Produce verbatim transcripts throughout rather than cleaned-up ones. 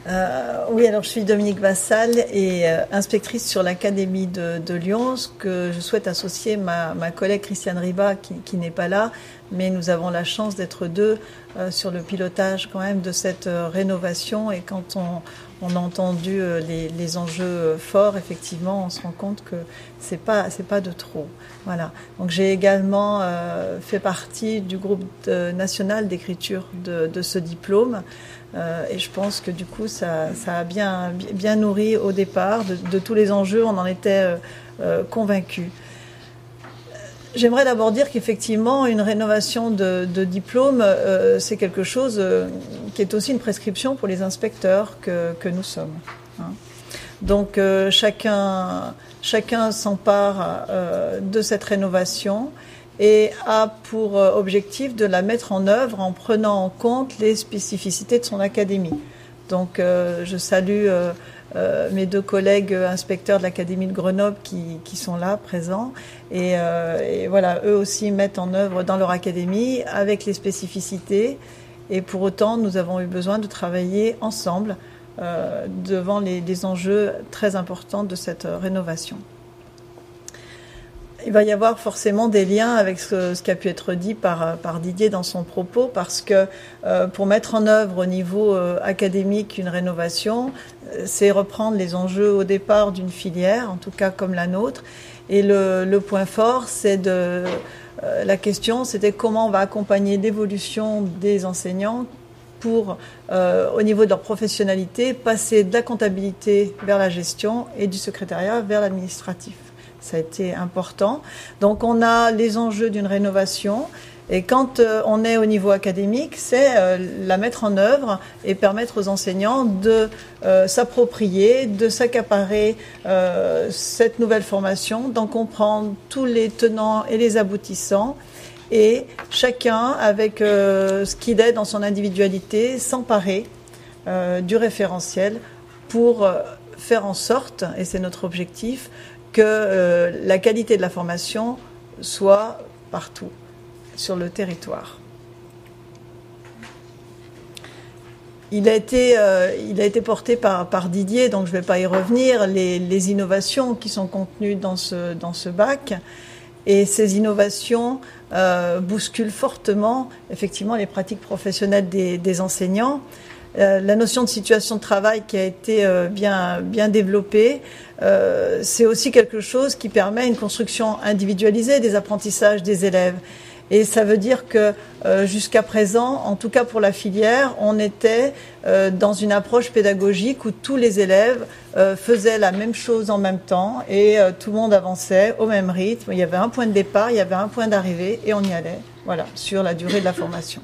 Euh, oui, alors je suis Dominique Vassal et euh, inspectrice sur l'Académie de, de Lyon. Ce que je souhaite associer ma, ma collègue Christiane Riba, qui, qui n'est pas là, mais nous avons la chance d'être deux euh, sur le pilotage quand même de cette euh, rénovation. Et quand on, on a entendu euh, les, les enjeux forts, effectivement, on se rend compte que c'est pas c'est pas de trop. Voilà. Donc j'ai également euh, fait partie du groupe de, national d'écriture de, de ce diplôme. Euh, et je pense que du coup, ça, ça a bien, bien nourri au départ de, de tous les enjeux. On en était euh, euh, convaincus. J'aimerais d'abord dire qu'effectivement, une rénovation de, de diplôme, euh, c'est quelque chose euh, qui est aussi une prescription pour les inspecteurs que, que nous sommes. Hein. Donc, euh, chacun, chacun s'empare euh, de cette rénovation et a pour objectif de la mettre en œuvre en prenant en compte les spécificités de son académie. Donc euh, je salue euh, euh, mes deux collègues inspecteurs de l'Académie de Grenoble qui, qui sont là, présents, et, euh, et voilà, eux aussi mettent en œuvre dans leur académie avec les spécificités, et pour autant nous avons eu besoin de travailler ensemble euh, devant les, les enjeux très importants de cette rénovation. Il va y avoir forcément des liens avec ce, ce qui a pu être dit par, par Didier dans son propos, parce que euh, pour mettre en œuvre au niveau euh, académique une rénovation, euh, c'est reprendre les enjeux au départ d'une filière, en tout cas comme la nôtre. Et le, le point fort, c'est de euh, la question, c'était comment on va accompagner l'évolution des enseignants pour, euh, au niveau de leur professionnalité, passer de la comptabilité vers la gestion et du secrétariat vers l'administratif. Ça a été important. Donc on a les enjeux d'une rénovation, et quand euh, on est au niveau académique, c'est euh, la mettre en œuvre et permettre aux enseignants de euh, s'approprier, de s'accaparer euh, cette nouvelle formation, d'en comprendre tous les tenants et les aboutissants, et chacun, avec euh, ce qu'il est dans son individualité, s'emparer euh, du référentiel pour euh, faire en sorte, et c'est notre objectif, que euh, la qualité de la formation soit partout sur le territoire. Il a été, euh, il a été porté par, par Didier, donc je ne vais pas y revenir, les, les innovations qui sont contenues dans ce, dans ce bac. Et ces innovations euh, bousculent fortement, effectivement, les pratiques professionnelles des, des enseignants. Euh, la notion de situation de travail qui a été euh, bien, bien développée, euh, c'est aussi quelque chose qui permet une construction individualisée des apprentissages des élèves. Et ça veut dire que euh, jusqu'à présent, en tout cas pour la filière, on était euh, dans une approche pédagogique où tous les élèves euh, faisaient la même chose en même temps, et euh, tout le monde avançait au même rythme. Il y avait un point de départ, il y avait un point d'arrivée, et on y allait, voilà, sur la durée de la formation.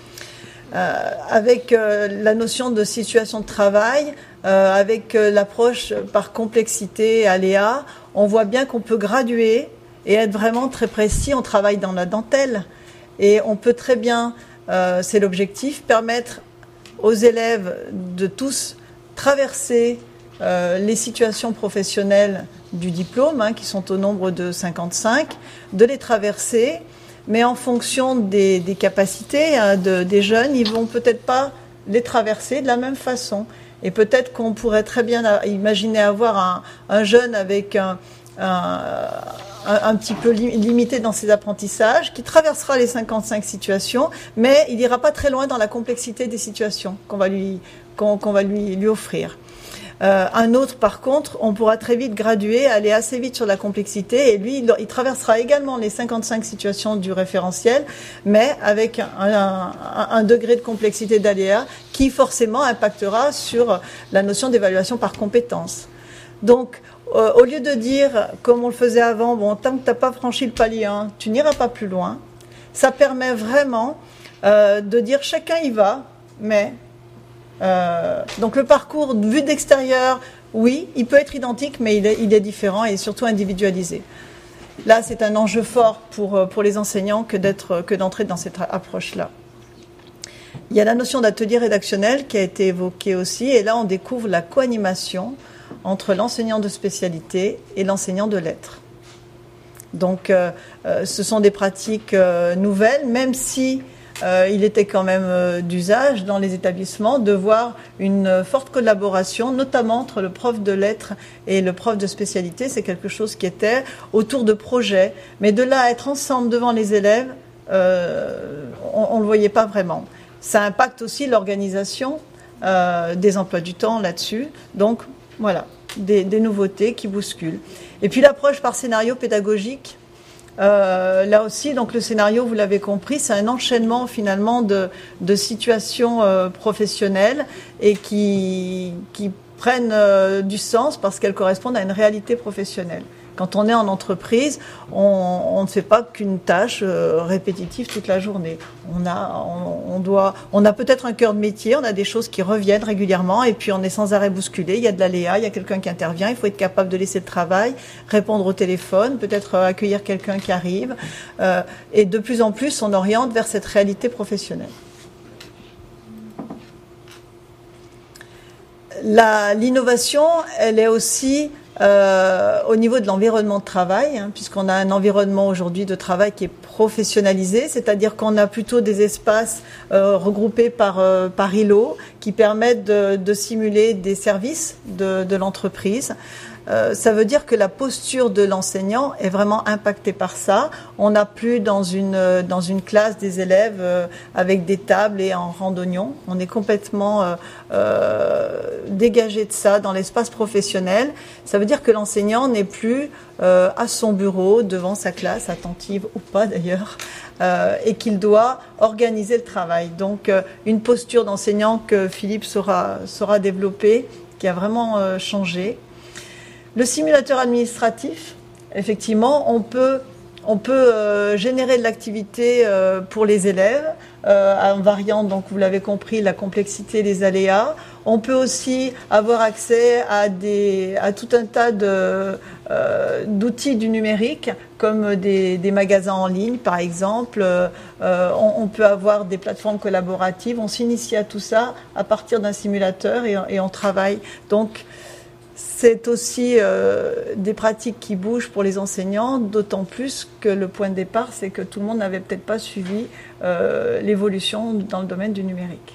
Euh, avec euh, la notion de situation de travail, euh, avec euh, l'approche par complexité, aléa, on voit bien qu'on peut graduer et être vraiment très précis. On travaille dans la dentelle et on peut très bien, euh, c'est l'objectif, permettre aux élèves de tous traverser euh, les situations professionnelles du diplôme, hein, qui sont au nombre de cinquante-cinq, de les traverser, mais en fonction des, des capacités hein, de, des jeunes, ils vont peut-être pas les traverser de la même façon. Et peut-être qu'on pourrait très bien imaginer avoir un, un jeune avec un, un, un, un petit peu li, limité dans ses apprentissages, qui traversera les cinquante-cinq situations, mais il n'ira pas très loin dans la complexité des situations qu'on va lui, qu'on, qu'on va lui, lui offrir. Euh, un autre, par contre, on pourra très vite graduer, aller assez vite sur la complexité, et lui, il, il traversera également les cinquante-cinq situations du référentiel, mais avec un, un, un degré de complexité d'aléa qui forcément impactera sur la notion d'évaluation par compétence. Donc, euh, au lieu de dire, comme on le faisait avant, bon, tant que tu n'as pas franchi le palier un, tu n'iras pas plus loin, ça permet vraiment euh, de dire chacun y va, mais... Euh, donc le parcours vu d'extérieur, oui, il peut être identique, mais il est, il est différent et surtout individualisé. Là, c'est un enjeu fort pour, pour les enseignants que, d'être, que d'entrer dans cette approche-là. Il y a la notion d'atelier rédactionnel qui a été évoquée aussi, et là, on découvre la co-animation entre l'enseignant de spécialité et l'enseignant de lettres. Donc, euh, euh, ce sont des pratiques euh, nouvelles, même si euh, il était quand même euh, d'usage dans les établissements de voir une forte collaboration, notamment entre le prof de lettres et le prof de spécialité. C'est quelque chose qui était autour de projets. Mais de là à être ensemble devant les élèves, euh, on ne le voyait pas vraiment. Ça impacte aussi l'organisation euh, des emplois du temps là-dessus. Donc, voilà, des, des nouveautés qui bousculent. Et puis l'approche par scénario pédagogique, euh, là aussi, donc le scénario, vous l'avez compris, c'est un enchaînement finalement de, de situations euh, professionnelles et qui, qui prennent euh, du sens parce qu'elles correspondent à une réalité professionnelle. Quand on est en entreprise, on, on ne fait pas qu'une tâche euh, répétitive toute la journée. On a, on, on doit, on a peut-être un cœur de métier, on a des choses qui reviennent régulièrement, et puis on est sans arrêt bousculé. Il y a de l'aléa, il y a quelqu'un qui intervient. Il faut être capable de laisser le travail, répondre au téléphone, peut-être euh, accueillir quelqu'un qui arrive. Euh, et de plus en plus, on oriente vers cette réalité professionnelle. La, l'innovation, elle est aussi Euh, au niveau de l'environnement de travail, hein, puisqu'on a un environnement aujourd'hui de travail qui est professionnalisé, c'est-à-dire qu'on a plutôt des espaces euh, regroupés par, euh, par îlots qui permettent de, de simuler des services de, de l'entreprise. Euh, ça veut dire que la posture de l'enseignant est vraiment impactée par ça. On n'a plus dans une, dans une classe des élèves euh, avec des tables et en rang d'oignons. On est complètement euh, euh, dégagé de ça dans l'espace professionnel. Ça veut dire que l'enseignant n'est plus euh, à son bureau, devant sa classe, attentive ou pas d'ailleurs, euh, et qu'il doit organiser le travail. Donc euh, une posture d'enseignant que Philippe saura, saura développer, qui a vraiment euh, changé. Le simulateur administratif, effectivement, on peut, on peut euh, générer de l'activité euh, pour les élèves euh, en variant, donc vous l'avez compris, la complexité des aléas. On peut aussi avoir accès à, des, à tout un tas de, euh, d'outils du numérique, comme des, des magasins en ligne, par exemple. Euh, on, on peut avoir des plateformes collaboratives. On s'initie à tout ça à partir d'un simulateur et, et on travaille. Donc, c'est aussi euh, des pratiques qui bougent pour les enseignants, d'autant plus que le point de départ, c'est que tout le monde n'avait peut-être pas suivi euh, l'évolution dans le domaine du numérique.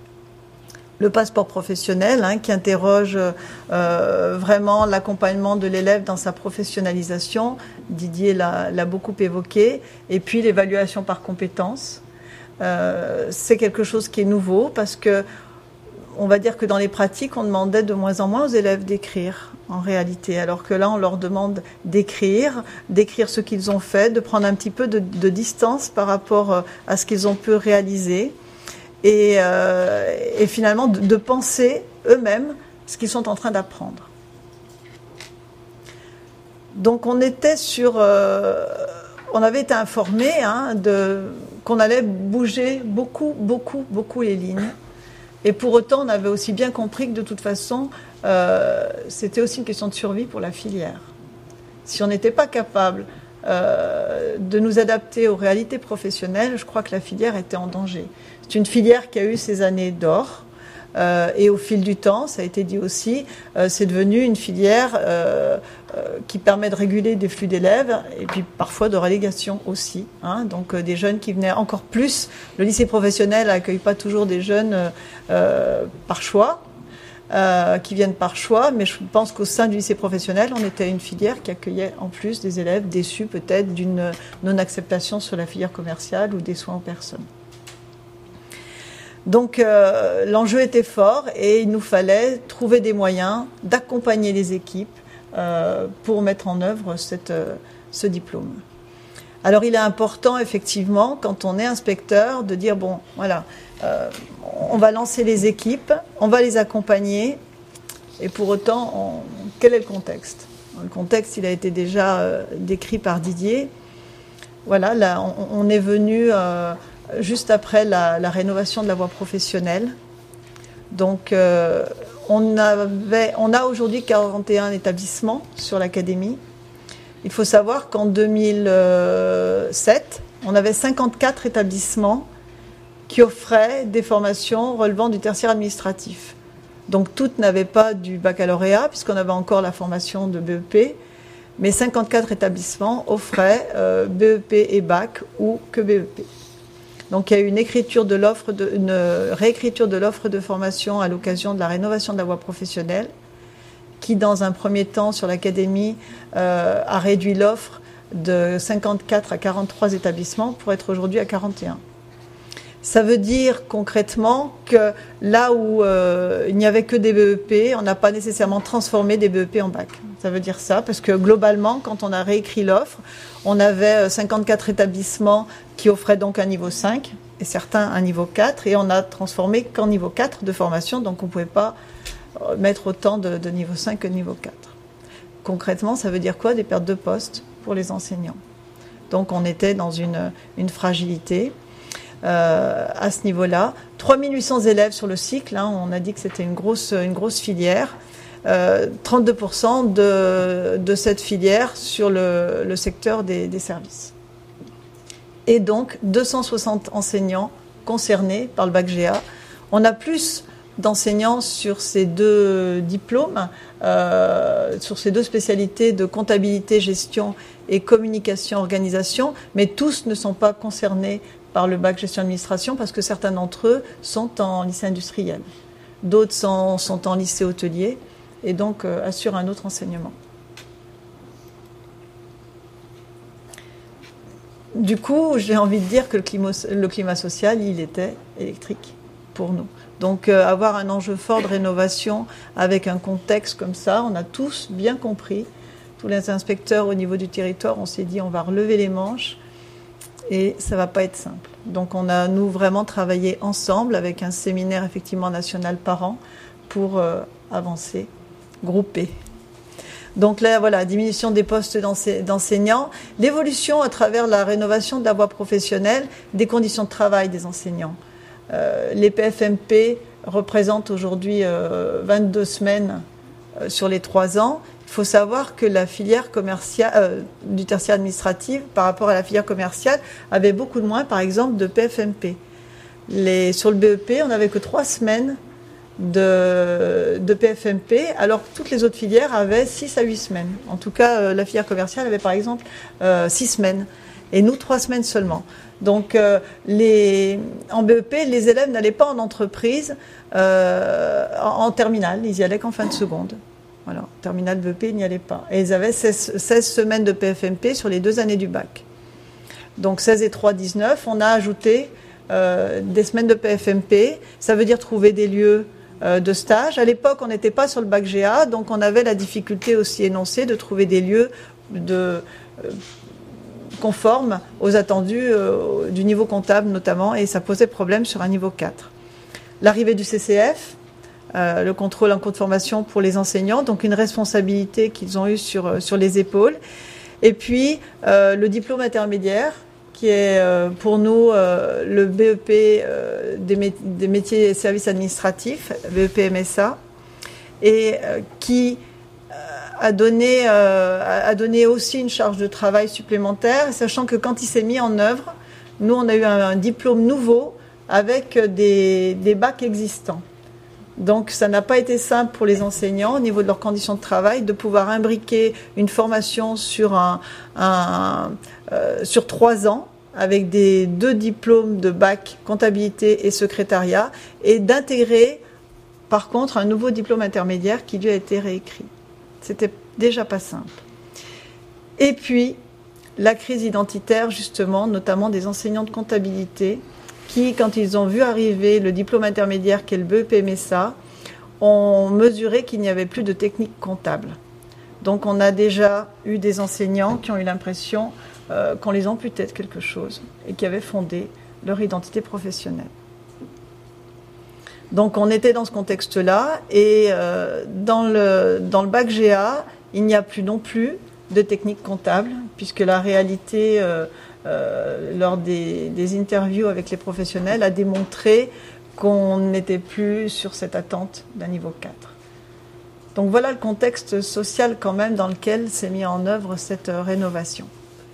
Le passeport professionnel, hein, qui interroge euh, vraiment l'accompagnement de l'élève dans sa professionnalisation, Didier l'a, l'a beaucoup évoqué, et puis l'évaluation par compétences. Euh, c'est quelque chose qui est nouveau parce que on va dire que dans les pratiques, on demandait de moins en moins aux élèves d'écrire, en réalité. Alors que là, on leur demande d'écrire, d'écrire ce qu'ils ont fait, de prendre un petit peu de, de distance par rapport à ce qu'ils ont pu réaliser. Et, euh, et finalement, de, de penser eux-mêmes ce qu'ils sont en train d'apprendre. Donc, on était sur... Euh, on avait été informés hein, de, qu'on allait bouger beaucoup, beaucoup, beaucoup les lignes. Et pour autant, on avait aussi bien compris que de toute façon, euh, c'était aussi une question de survie pour la filière. Si on n'était pas capable euh, de nous adapter aux réalités professionnelles, je crois que la filière était en danger. C'est une filière qui a eu ses années d'or. Euh, et au fil du temps, ça a été dit aussi, euh, c'est devenu une filière euh, euh, qui permet de réguler des flux d'élèves et puis parfois de relégation aussi. Hein, donc euh, des jeunes qui venaient encore plus. Le lycée professionnel n'accueille pas toujours des jeunes euh, par choix, euh, qui viennent par choix, mais je pense qu'au sein du lycée professionnel, on était une filière qui accueillait en plus des élèves déçus peut-être d'une non-acceptation sur la filière commerciale ou des soins aux personnes. Donc euh, l'enjeu était fort et il nous fallait trouver des moyens d'accompagner les équipes euh, pour mettre en œuvre cette, euh, ce diplôme. Alors il est important effectivement quand on est inspecteur de dire bon voilà euh, on va lancer les équipes, on va les accompagner et pour autant on, quel est le contexte? Le contexte il a été déjà euh, décrit par Didier. Voilà là on, on est venu euh, juste après la, la rénovation de la voie professionnelle. Donc, euh, on, avait, on a aujourd'hui quarante et un établissements sur l'académie. Il faut savoir qu'en deux mille sept, on avait cinquante-quatre établissements qui offraient des formations relevant du tertiaire administratif. Donc, toutes n'avaient pas du baccalauréat, puisqu'on avait encore la formation de B E P, mais cinquante-quatre établissements offraient euh, B E P et bac ou que B E P. Donc il y a eu une écriture de l'offre, de, une réécriture de l'offre de formation à l'occasion de la rénovation de la voie professionnelle, qui dans un premier temps sur l'académie euh, a réduit l'offre de cinquante-quatre à quarante-trois établissements pour être aujourd'hui à quarante et un. Ça veut dire concrètement que là où euh, il n'y avait que des B E P, on n'a pas nécessairement transformé des B E P en bac. Ça veut dire ça, parce que globalement, quand on a réécrit l'offre, on avait cinquante-quatre établissements qui offraient donc un niveau cinq et certains un niveau quatre, et on a transformé qu'en niveau quatre de formation, donc on ne pouvait pas mettre autant de, de niveau cinq que de niveau quatre. Concrètement, ça veut dire quoi? Des pertes de postes pour les enseignants. Donc on était dans une, une fragilité. Euh, à ce niveau-là. trois mille huit cents élèves sur le cycle, hein, on a dit que c'était une grosse, une grosse filière. Euh, trente-deux pour cent de, de cette filière sur le, le secteur des, des services. Et donc, deux cent soixante enseignants concernés par le bac G A. On a plus d'enseignants sur ces deux diplômes, euh, sur ces deux spécialités de comptabilité, gestion et communication, organisation, mais tous ne sont pas concernés par le bac gestion administration parce que certains d'entre eux sont en lycée industriel. D'autres sont, sont en lycée hôtelier et donc euh, assurent un autre enseignement. Du coup, j'ai envie de dire que le climat, le climat social, il était électrique pour nous. Donc euh, avoir un enjeu fort de rénovation avec un contexte comme ça, on a tous bien compris, tous les inspecteurs au niveau du territoire, on s'est dit on va relever les manches. Et ça ne va pas être simple. Donc on a, nous, vraiment travaillé ensemble avec un séminaire effectivement national par an pour euh, avancer, grouper. Donc là, voilà, diminution des postes d'enseignants, l'évolution à travers la rénovation de la voie professionnelle, des conditions de travail des enseignants. Euh, les P F M P représentent aujourd'hui euh, vingt-deux semaines euh, sur les trois ans. Il faut savoir que la filière commerciale euh, du tertiaire administratif par rapport à la filière commerciale avait beaucoup de moins, par exemple, de P F M P. Les, sur le B E P, on n'avait que trois semaines de, de P F M P, alors que toutes les autres filières avaient six à huit semaines. En tout cas, euh, la filière commerciale avait par exemple euh, six semaines, et nous trois semaines seulement. Donc, euh, les, en B E P, les élèves n'allaient pas en entreprise euh, en, en terminale, ils y allaient qu'en fin de seconde. Voilà, terminale B E P, ils n'y allaient pas. Et ils avaient seize, seize semaines de P F M P sur les deux années du bac. Donc seize et trois, dix-neuf. On a ajouté euh, des semaines de P F M P. Ça veut dire trouver des lieux euh, de stage. À l'époque, on n'était pas sur le bac G A, donc on avait la difficulté aussi énoncée de trouver des lieux de, euh, conformes aux attendus euh, du niveau comptable notamment, et ça posait problème sur un niveau quatre. L'arrivée du C C F, Euh, le contrôle en cours de formation pour les enseignants, donc une responsabilité qu'ils ont eue sur, sur les épaules. Et puis, euh, le diplôme intermédiaire, qui est euh, pour nous euh, le B E P euh, des, mé- des métiers et services administratifs, B E P M S A, et euh, qui euh, a, donné, euh, a donné aussi une charge de travail supplémentaire, sachant que quand il s'est mis en œuvre, nous, on a eu un, un diplôme nouveau avec des, des bacs existants. Donc ça n'a pas été simple pour les enseignants au niveau de leurs conditions de travail de pouvoir imbriquer une formation sur, un, un, euh, sur trois ans avec des deux diplômes de bac comptabilité et secrétariat et d'intégrer par contre un nouveau diplôme intermédiaire qui lui a été réécrit. C'était déjà pas simple. Et puis la crise identitaire justement, notamment des enseignants de comptabilité qui, quand ils ont vu arriver le diplôme intermédiaire qui est le B E P M S A, ont mesuré qu'il n'y avait plus de technique comptable. Donc on a déjà eu des enseignants qui ont eu l'impression euh, qu'on les amputait de quelque chose et qui avaient fondé leur identité professionnelle. Donc on était dans ce contexte-là et euh, dans le, dans le bac G A, il n'y a plus non plus de technique comptable puisque la réalité... Euh, Euh, lors des, des interviews avec les professionnels, a démontré qu'on n'était plus sur cette attente d'un niveau quatre. Donc voilà le contexte social quand même dans lequel s'est mis en œuvre cette euh, rénovation.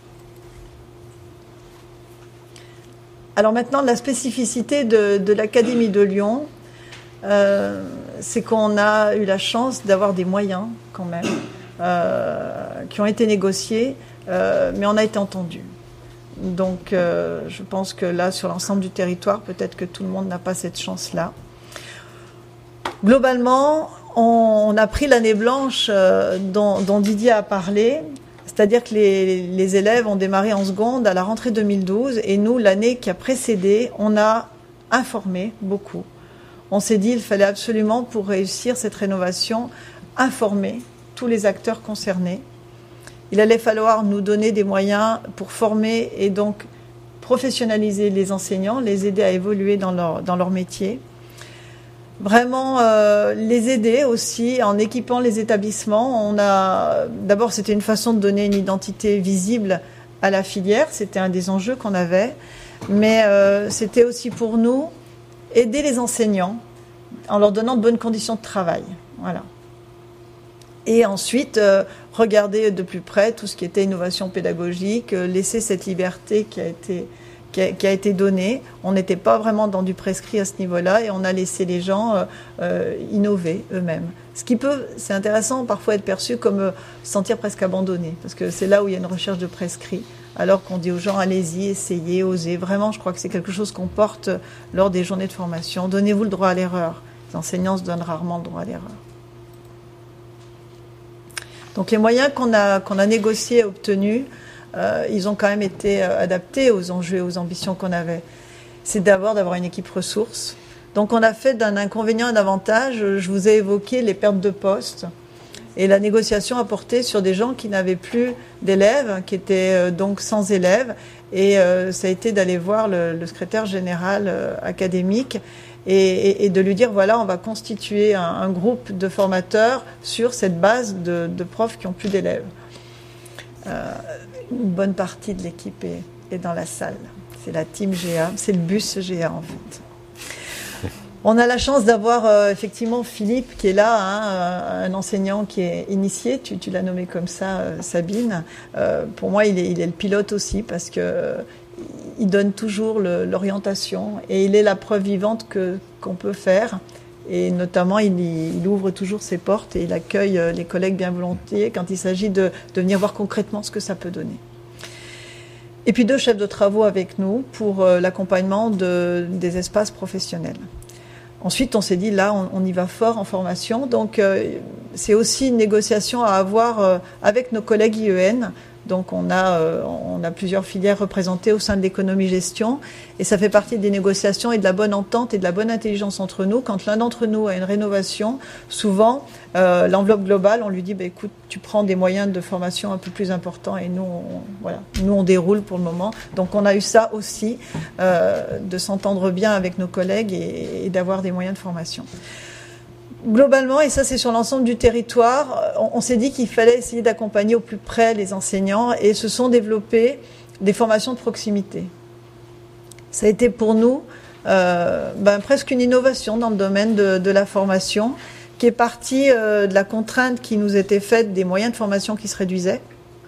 Alors maintenant, la spécificité de, de l'Académie de Lyon, euh, c'est qu'on a eu la chance d'avoir des moyens quand même, euh, qui ont été négociés, euh, mais on a été entendu. Donc, euh, je pense que là, sur l'ensemble du territoire, peut-être que tout le monde n'a pas cette chance-là. Globalement, on, on a pris l'année blanche euh, dont, dont Didier a parlé. C'est-à-dire que les, les élèves ont démarré en seconde à la rentrée deux mille douze et nous, l'année qui a précédé, on a informé beaucoup. On s'est dit qu'il fallait absolument, pour réussir cette rénovation, informer tous les acteurs concernés. Il allait falloir nous donner des moyens pour former et donc professionnaliser les enseignants, les aider à évoluer dans leur, dans leur métier. Vraiment euh, les aider aussi en équipant les établissements. On a d'abord c'était une façon de donner une identité visible à la filière, c'était un des enjeux qu'on avait, mais euh, c'était aussi pour nous aider les enseignants en leur donnant de bonnes conditions de travail. Voilà. Et ensuite euh, regarder de plus près tout ce qui était innovation pédagogique, euh, laisser cette liberté qui a été Qui a, qui a été donné. On n'était pas vraiment dans du prescrit à ce niveau-là et on a laissé les gens euh, euh, innover eux-mêmes. Ce qui peut, c'est intéressant, parfois être perçu comme euh, se sentir presque abandonné, parce que c'est là où il y a une recherche de prescrit, alors qu'on dit aux gens allez-y, essayez, osez. Vraiment, je crois que c'est quelque chose qu'on porte lors des journées de formation. Donnez-vous le droit à l'erreur. Les enseignants se donnent rarement le droit à l'erreur. Donc les moyens qu'on a, qu'on a négociés et obtenus, Euh, ils ont quand même été euh, adaptés aux enjeux et aux ambitions qu'on avait. C'est d'abord d'avoir une équipe ressources. Donc on a fait d'un inconvénient un avantage. Je vous ai évoqué les pertes de postes. Et la négociation a porté sur des gens qui n'avaient plus d'élèves, qui étaient euh, donc sans élèves. Et euh, ça a été d'aller voir le, le secrétaire général euh, académique et, et, et de lui dire, voilà, on va constituer un, un groupe de formateurs sur cette base de, de profs qui n'ont plus d'élèves. Euh, Une bonne partie de l'équipe est, est dans la salle. C'est la team G A, c'est le bus G A en fait. On a la chance d'avoir euh, effectivement Philippe qui est là, hein, un enseignant qui est initié, tu, tu l'as nommé comme ça, euh, Sabine. Euh, pour moi, il est, il est le pilote aussi parce que euh, il donne toujours le, l'orientation et il est la preuve vivante que, qu'on peut faire. Et notamment, il, il ouvre toujours ses portes et il accueille les collègues bien volontiers quand il s'agit de, de venir voir concrètement ce que ça peut donner. Et puis deux chefs de travaux avec nous pour euh, l'accompagnement de, des espaces professionnels. Ensuite, on s'est dit, là, on, on y va fort en formation. Donc, euh, c'est aussi une négociation à avoir euh, avec nos collègues I E N. Donc, on a, euh, on a plusieurs filières représentées au sein de l'économie-gestion. Et ça fait partie des négociations et de la bonne entente et de la bonne intelligence entre nous. Quand l'un d'entre nous a une rénovation, souvent, euh, l'enveloppe globale, on lui dit, bah, écoute, tu prends des moyens de formation un peu plus importants et nous, on, voilà, nous, on déroule pour le moment. Donc, on a eu ça aussi, euh, de s'entendre bien avec nos collègues et, et d'avoir des moyens de formation. Globalement, et ça c'est sur l'ensemble du territoire, on, on s'est dit qu'il fallait essayer d'accompagner au plus près les enseignants et se sont développées des formations de proximité. Ça a été pour nous euh, ben, presque une innovation dans le domaine de, de la formation qui est partie euh, de la contrainte qui nous était faite des moyens de formation qui se réduisaient.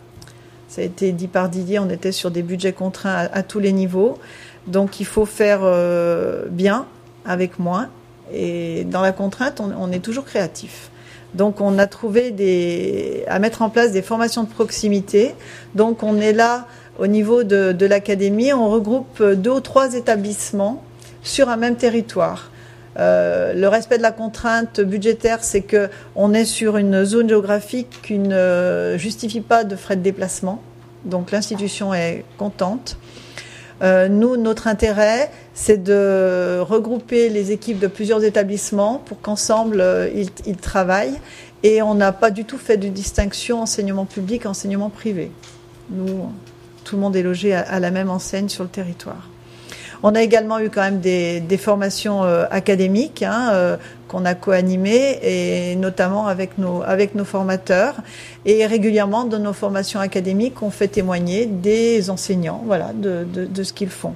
Ça a été dit par Didier, on était sur des budgets contraints à, à tous les niveaux. Donc il faut faire euh, bien avec moins. Et dans la contrainte, on, on est toujours créatif. Donc, on a trouvé des, à mettre en place des formations de proximité. Donc, on est là au niveau de, de l'académie. On regroupe deux ou trois établissements sur un même territoire. Euh, le respect de la contrainte budgétaire, c'est que on est sur une zone géographique qui ne justifie pas de frais de déplacement. Donc, l'institution est contente. Euh, nous, notre intérêt, c'est de regrouper les équipes de plusieurs établissements pour qu'ensemble, euh, ils, ils travaillent. Et on n'a pas du tout fait de distinction enseignement public, enseignement privé. Nous, tout le monde est logé à, à la même enseigne sur le territoire. On a également eu quand même des, des formations euh, académiques hein, euh, qu'on a co-animées, et notamment avec nos, avec nos formateurs. Et régulièrement, dans nos formations académiques, on fait témoigner des enseignants voilà, de, de, de ce qu'ils font.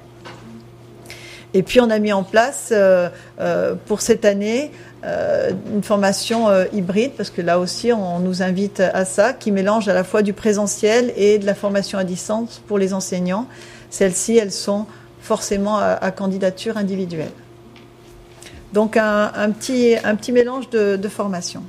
Et puis, on a mis en place euh, euh, pour cette année euh, une formation euh, hybride, parce que là aussi, on nous invite à ça, qui mélange à la fois du présentiel et de la formation à distance pour les enseignants. Celles-ci, elles sont forcément à, à candidature individuelle. Donc un, un, petit, un petit mélange de, de formation.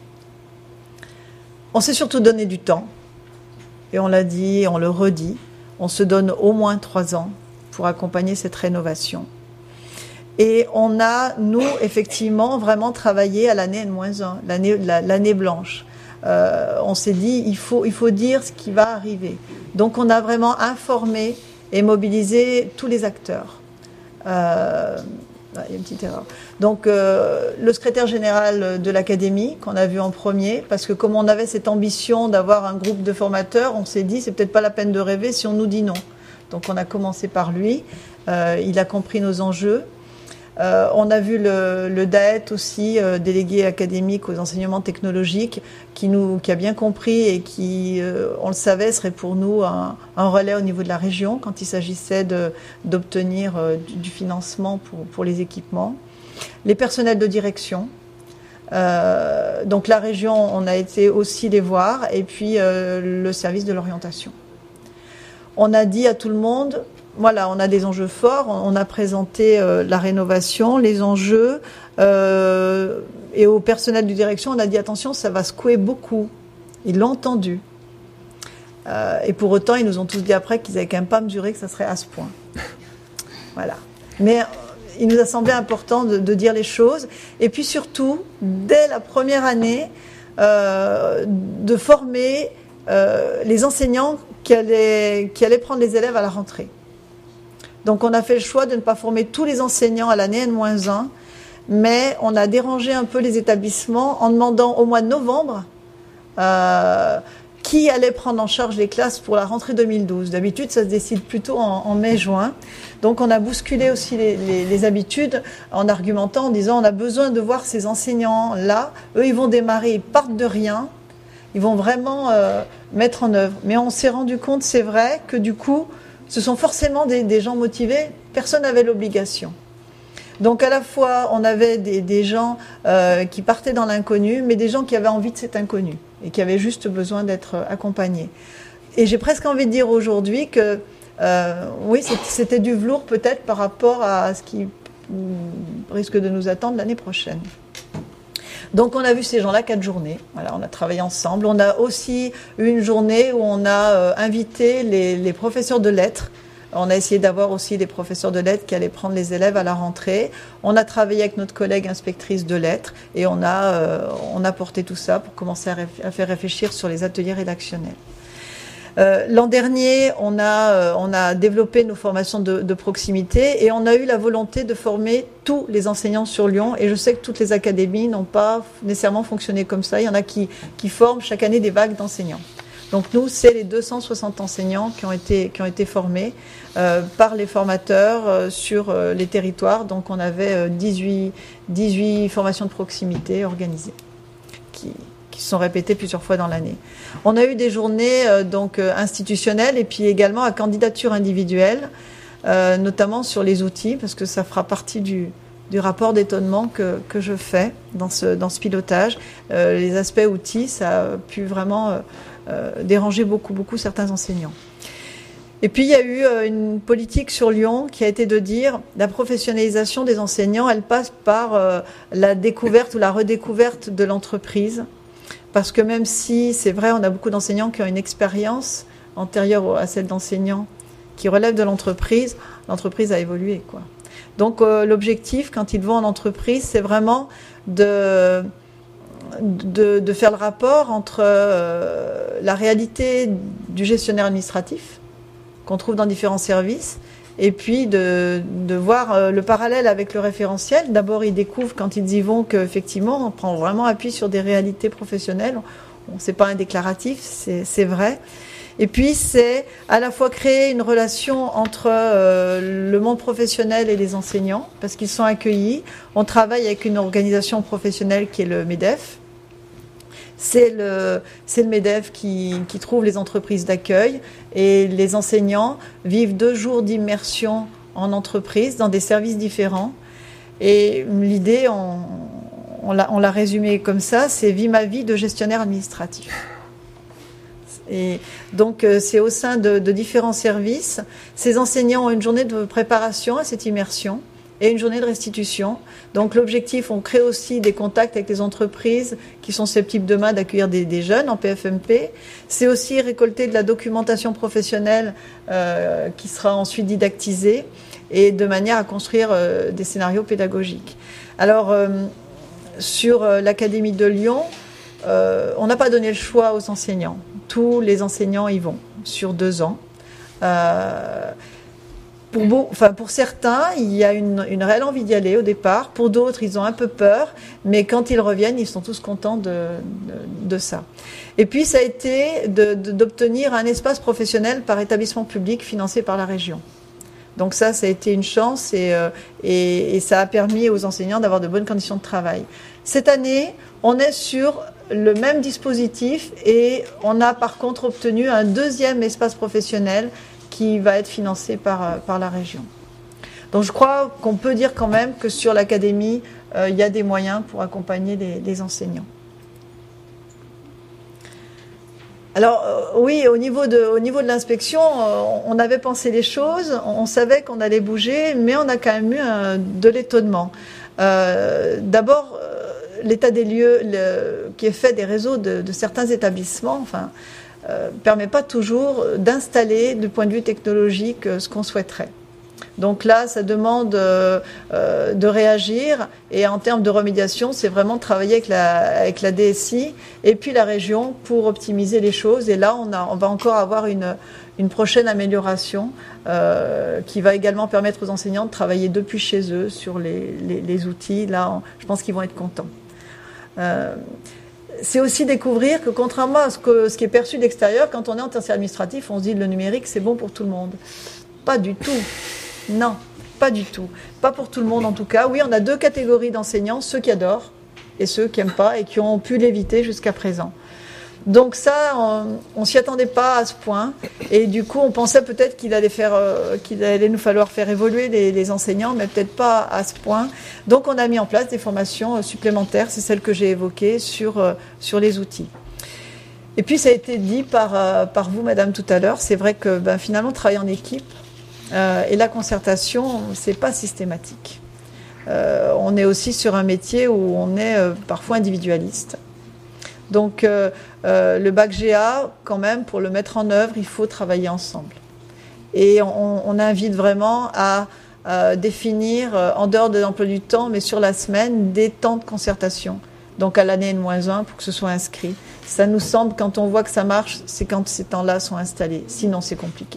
On s'est surtout donné du temps, et on l'a dit, on le redit, On se donne au moins trois ans pour accompagner cette rénovation. Et on a, nous, effectivement, vraiment travaillé à l'année N moins un, l'année, la, l'année blanche. Euh, on s'est dit, il faut, il faut dire ce qui va arriver. Donc, on a vraiment informé et mobilisé tous les acteurs. Euh, il y a une petite erreur. Donc, euh, le secrétaire général de l'académie, qu'on a vu en premier, parce que comme on avait cette ambition d'avoir un groupe de formateurs, on s'est dit, c'est peut-être pas la peine de rêver si on nous dit non. Donc, on a commencé par lui. Euh, il a compris nos enjeux. Euh, on a vu le, le D A E T aussi, euh, délégué académique aux enseignements technologiques, qui, nous, qui a bien compris et qui, euh, on le savait, serait pour nous un, un relais au niveau de la région quand il s'agissait de, d'obtenir euh, du, du financement pour, pour les équipements. Les personnels de direction. Euh, donc la région, on a été aussi les voir, et puis euh, le service de l'orientation. On a dit à tout le monde... Voilà, on a des enjeux forts. On a présenté euh, la rénovation, les enjeux. Euh, et au personnel de direction, on a dit attention, ça va secouer beaucoup. Ils l'ont entendu. Euh, et pour autant, ils nous ont tous dit après qu'ils n'avaient quand même pas mesuré que ça serait à ce point. Voilà. Mais euh, il nous a semblé important de, de dire les choses. Et puis surtout, dès la première année, euh, de former euh, les enseignants qui allaient, qui allaient prendre les élèves à la rentrée. Donc, on a fait le choix de ne pas former tous les enseignants à l'année N moins un, mais on a dérangé un peu les établissements en demandant au mois de novembre euh, qui allait prendre en charge les classes pour la rentrée deux mille douze. D'habitude, ça se décide plutôt en, en mai-juin. Donc, on a bousculé aussi les, les, les habitudes en argumentant, en disant on a besoin de voir ces enseignants-là. Eux, ils vont démarrer, ils partent de rien. Ils vont vraiment euh, mettre en œuvre. Mais on s'est rendu compte, c'est vrai, que du coup... Ce sont forcément des, des gens motivés. Personne n'avait l'obligation. Donc à la fois, on avait des, des gens euh, qui partaient dans l'inconnu, mais des gens qui avaient envie de cet inconnu et qui avaient juste besoin d'être accompagnés. Et j'ai presque envie de dire aujourd'hui que euh, oui, c'était du velours peut-être par rapport à ce qui risque de nous attendre l'année prochaine. Donc on a vu ces gens-là quatre journées. Voilà, on a travaillé ensemble. On a aussi eu une journée où on a euh, invité les, les professeurs de lettres. On a essayé d'avoir aussi des professeurs de lettres qui allaient prendre les élèves à la rentrée. On a travaillé avec notre collègue inspectrice de lettres et on a, euh, on a porté tout ça pour commencer à, réf- à faire réfléchir sur les ateliers rédactionnels. Euh, l'an dernier, on a, euh, on a développé nos formations de, de proximité et on a eu la volonté de former tous les enseignants sur Lyon. Et je sais que toutes les académies n'ont pas nécessairement fonctionné comme ça. Il y en a qui, qui forment chaque année des vagues d'enseignants. Donc nous, c'est les deux cent soixante enseignants qui ont été, qui ont été formés euh, par les formateurs euh, sur euh, les territoires. Donc on avait euh, dix-huit, dix-huit formations de proximité organisées qui... qui se sont répétées plusieurs fois dans l'année. On a eu des journées euh, donc euh, institutionnelles et puis également à candidature individuelle, euh, notamment sur les outils, parce que ça fera partie du, du rapport d'étonnement que, que je fais dans ce, dans ce pilotage. Euh, les aspects outils, ça a pu vraiment euh, euh, déranger beaucoup, beaucoup certains enseignants. Et puis, il y a eu euh, une politique sur Lyon qui a été de dire la professionnalisation des enseignants, elle passe par euh, la découverte ou la redécouverte de l'entreprise. Parce que même si, c'est vrai, on a beaucoup d'enseignants qui ont une expérience antérieure à celle d'enseignants qui relève de l'entreprise, l'entreprise a évolué, quoi. Donc euh, l'objectif, quand ils vont en entreprise, c'est vraiment de, de, de faire le rapport entre euh, la réalité du gestionnaire administratif qu'on trouve dans différents services et puis de, de voir euh, le parallèle avec le référentiel. D'abord, ils découvrent quand ils y vont qu'effectivement, on prend vraiment appui sur des réalités professionnelles. On, c'est pas un déclaratif, c'est, c'est vrai. Et puis, c'est à la fois créer une relation entre euh, le monde professionnel et les enseignants, parce qu'ils sont accueillis. On travaille avec une organisation professionnelle qui est le MEDEF. C'est le, c'est le MEDEF qui, qui trouve les entreprises d'accueil et les enseignants vivent deux jours d'immersion en entreprise dans des services différents. Et l'idée, on, on, l'a, on l'a résumé comme ça, c'est « Vie ma vie de gestionnaire administratif ». Et donc, c'est au sein de, de différents services. Ces enseignants ont une journée de préparation à cette immersion. et une journée de restitution. Donc l'objectif, on crée aussi des contacts avec les entreprises qui sont susceptibles demain d'accueillir des, des jeunes en P F M P. C'est aussi récolter de la documentation professionnelle euh, qui sera ensuite didactisée et de manière à construire euh, des scénarios pédagogiques. Alors, euh, sur euh, l'Académie de Lyon, euh, on n'a pas donné le choix aux enseignants. Tous les enseignants y vont sur deux ans. Euh, Pour, beau, enfin, pour certains, il y a une, une réelle envie d'y aller au départ. Pour d'autres, ils ont un peu peur. Mais quand ils reviennent, ils sont tous contents de, de, de ça. Et puis, ça a été de, de, d'obtenir un espace professionnel par établissement public financé par la région. Donc ça, ça a été une chance et, euh, et, et ça a permis aux enseignants d'avoir de bonnes conditions de travail. Cette année, on est sur le même dispositif et on a par contre obtenu un deuxième espace professionnel qui va être financé par, par la région. Donc je crois qu'on peut dire quand même que sur l'académie, euh, il y a des moyens pour accompagner les, les enseignants. Alors euh, oui, au niveau de, au niveau de l'inspection, euh, on avait pensé les choses, on, on savait qu'on allait bouger, mais on a quand même eu un, de l'étonnement. Euh, d'abord, euh, l'état des lieux le, qui est fait des réseaux de, de certains établissements, enfin, Euh, permet pas toujours d'installer du point de vue technologique euh, ce qu'on souhaiterait. Donc là, ça demande euh, euh, de réagir et en termes de remédiation, c'est vraiment de travailler avec la, avec la D S I et puis la région pour optimiser les choses. Et là, on, a, on va encore avoir une, une prochaine amélioration euh, qui va également permettre aux enseignants de travailler depuis chez eux sur les, les, les outils. Là, on, je pense qu'ils vont être contents. Euh, C'est aussi découvrir que contrairement à ce, que, ce qui est perçu de l'extérieur, quand on est en tertiaire administratif, on se dit que le numérique, c'est bon pour tout le monde. Pas du tout. Non, pas du tout. Pas pour tout le monde en tout cas. Oui, on a deux catégories d'enseignants, ceux qui adorent et ceux qui n'aiment pas et qui ont pu l'éviter jusqu'à présent. Donc ça, on ne s'y attendait pas à ce point. Et du coup, on pensait peut-être qu'il allait, faire, euh, qu'il allait nous falloir faire évoluer les, les enseignants, mais peut-être pas à ce point. Donc on a mis en place des formations supplémentaires, c'est celle que j'ai évoquée, sur, euh, sur les outils. Et puis ça a été dit par, euh, par vous, madame, tout à l'heure. C'est vrai que ben, finalement, travailler en équipe euh, et la concertation, c'est pas systématique. Euh, on est aussi sur un métier où on est euh, parfois individualiste. Donc euh, euh, le bac G A, quand même, pour le mettre en œuvre, il faut travailler ensemble. Et on, on invite vraiment à euh, définir, euh, en dehors de l'emploi du temps, mais sur la semaine, des temps de concertation. Donc à l'année N moins un, pour que ce soit inscrit. Ça nous semble, quand on voit que ça marche, c'est quand ces temps-là sont installés. Sinon, c'est compliqué.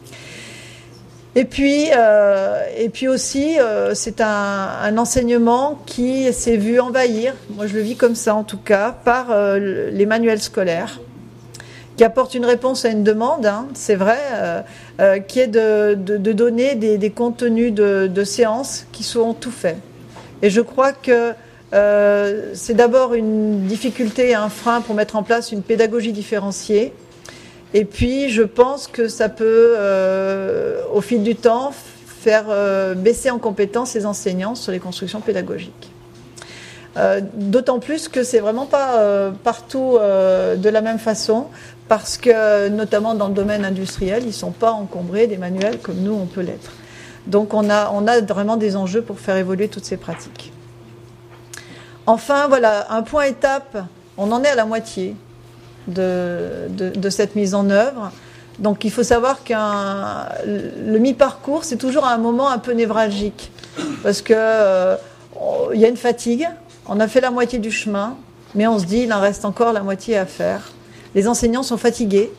Et puis, euh, et puis aussi, euh, c'est un, un enseignement qui s'est vu envahir, moi je le vis comme ça en tout cas, par euh, les manuels scolaires, qui apportent une réponse à une demande, hein, c'est vrai, euh, euh, qui est de, de, de donner des, des contenus de, de séances qui sont tout faits. Et je crois que euh, c'est d'abord une difficulté, un frein pour mettre en place une pédagogie différenciée. Et puis, je pense que ça peut, euh, au fil du temps, faire euh, baisser en compétence les enseignants sur les constructions pédagogiques. Euh, d'autant plus que c'est vraiment pas euh, partout euh, de la même façon, parce que, notamment dans le domaine industriel, ils sont pas encombrés des manuels comme nous, on peut l'être. Donc, on a, on a vraiment des enjeux pour faire évoluer toutes ces pratiques. Enfin, voilà, un point étape, on en est à la moitié. De, de, de cette mise en œuvre. Donc il faut savoir qu'un le mi-parcours, c'est toujours un moment un peu névralgique. Parce que euh, il y a une fatigue, on a fait la moitié du chemin, mais on se dit il en reste encore la moitié à faire. Les enseignants sont fatigués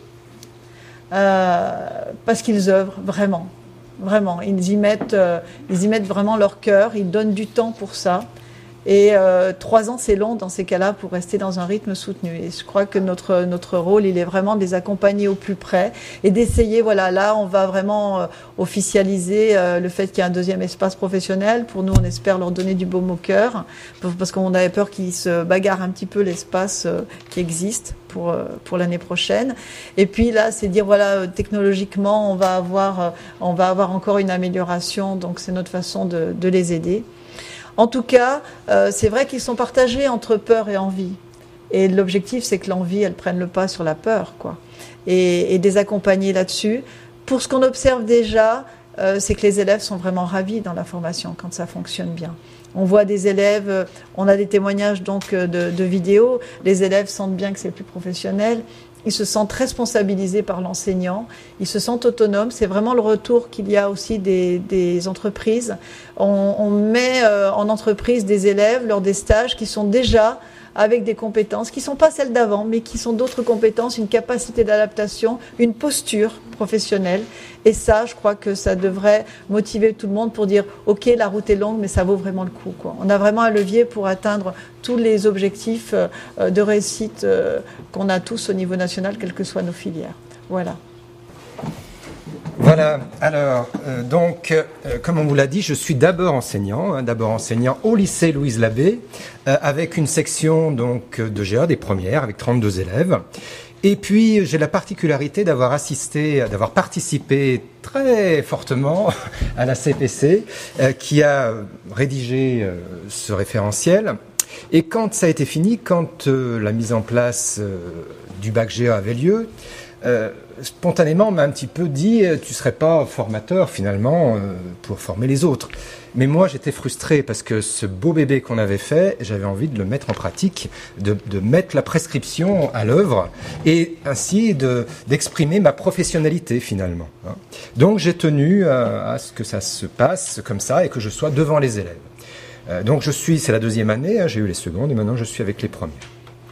euh, parce qu'ils œuvrent vraiment. Vraiment. Ils y mettent, euh, ils y mettent vraiment leur cœur, ils donnent du temps pour ça. Et euh, trois ans, c'est long dans ces cas-là pour rester dans un rythme soutenu. Et je crois que notre notre rôle, il est vraiment de les accompagner au plus près et d'essayer. Voilà, là, on va vraiment euh, officialiser euh, le fait qu'il y a un deuxième espace professionnel. Pour nous, on espère leur donner du baume au cœur, parce qu'on avait peur qu'ils se bagarrent un petit peu l'espace euh, qui existe pour euh, pour l'année prochaine. Et puis là, c'est dire voilà, technologiquement, on va avoir euh, on va avoir encore une amélioration. Donc c'est notre façon de de les aider. En tout cas, euh, c'est vrai qu'ils sont partagés entre peur et envie. Et l'objectif, c'est que l'envie, elle prenne le pas sur la peur, quoi. Et, et les accompagner là-dessus. Pour ce qu'on observe déjà, euh, c'est que les élèves sont vraiment ravis dans la formation quand ça fonctionne bien. On voit des élèves, on a des témoignages donc de, de vidéos, les élèves sentent bien que c'est plus professionnel. Ils se sentent responsabilisés par l'enseignant, ils se sentent autonomes. C'est vraiment le retour qu'il y a aussi des, des entreprises. On, on met euh, en entreprise des élèves lors des stages qui sont déjà avec des compétences qui ne sont pas celles d'avant, mais qui sont d'autres compétences, une capacité d'adaptation, une posture professionnelle. Et ça, je crois que ça devrait motiver tout le monde pour dire « Ok, la route est longue, mais ça vaut vraiment le coup, quoi. » On a vraiment un levier pour atteindre tous les objectifs de réussite qu'on a tous au niveau national, quelles que soient nos filières. Voilà. Voilà, alors, euh, donc, euh, comme on vous l'a dit, je suis d'abord enseignant, hein, d'abord enseignant au lycée Louise Labbé, euh, avec une section donc de G A, des premières, avec trente-deux élèves. Et puis, j'ai la particularité d'avoir assisté, d'avoir participé très fortement à la C P C, euh, qui a rédigé euh, ce référentiel. Et quand ça a été fini, quand euh, la mise en place euh, du bac G A avait lieu, Euh, spontanément, on m'a un petit peu dit « tu serais pas formateur finalement euh, pour former les autres ». Mais moi, j'étais frustré parce que ce beau bébé qu'on avait fait, j'avais envie de le mettre en pratique, de, de mettre la prescription à l'œuvre et ainsi de, d'exprimer ma professionnalité finalement. Hein. Donc j'ai tenu à, à ce que ça se passe comme ça et que je sois devant les élèves. Euh, donc je suis, c'est la deuxième année, hein, j'ai eu les secondes et maintenant je suis avec les premières.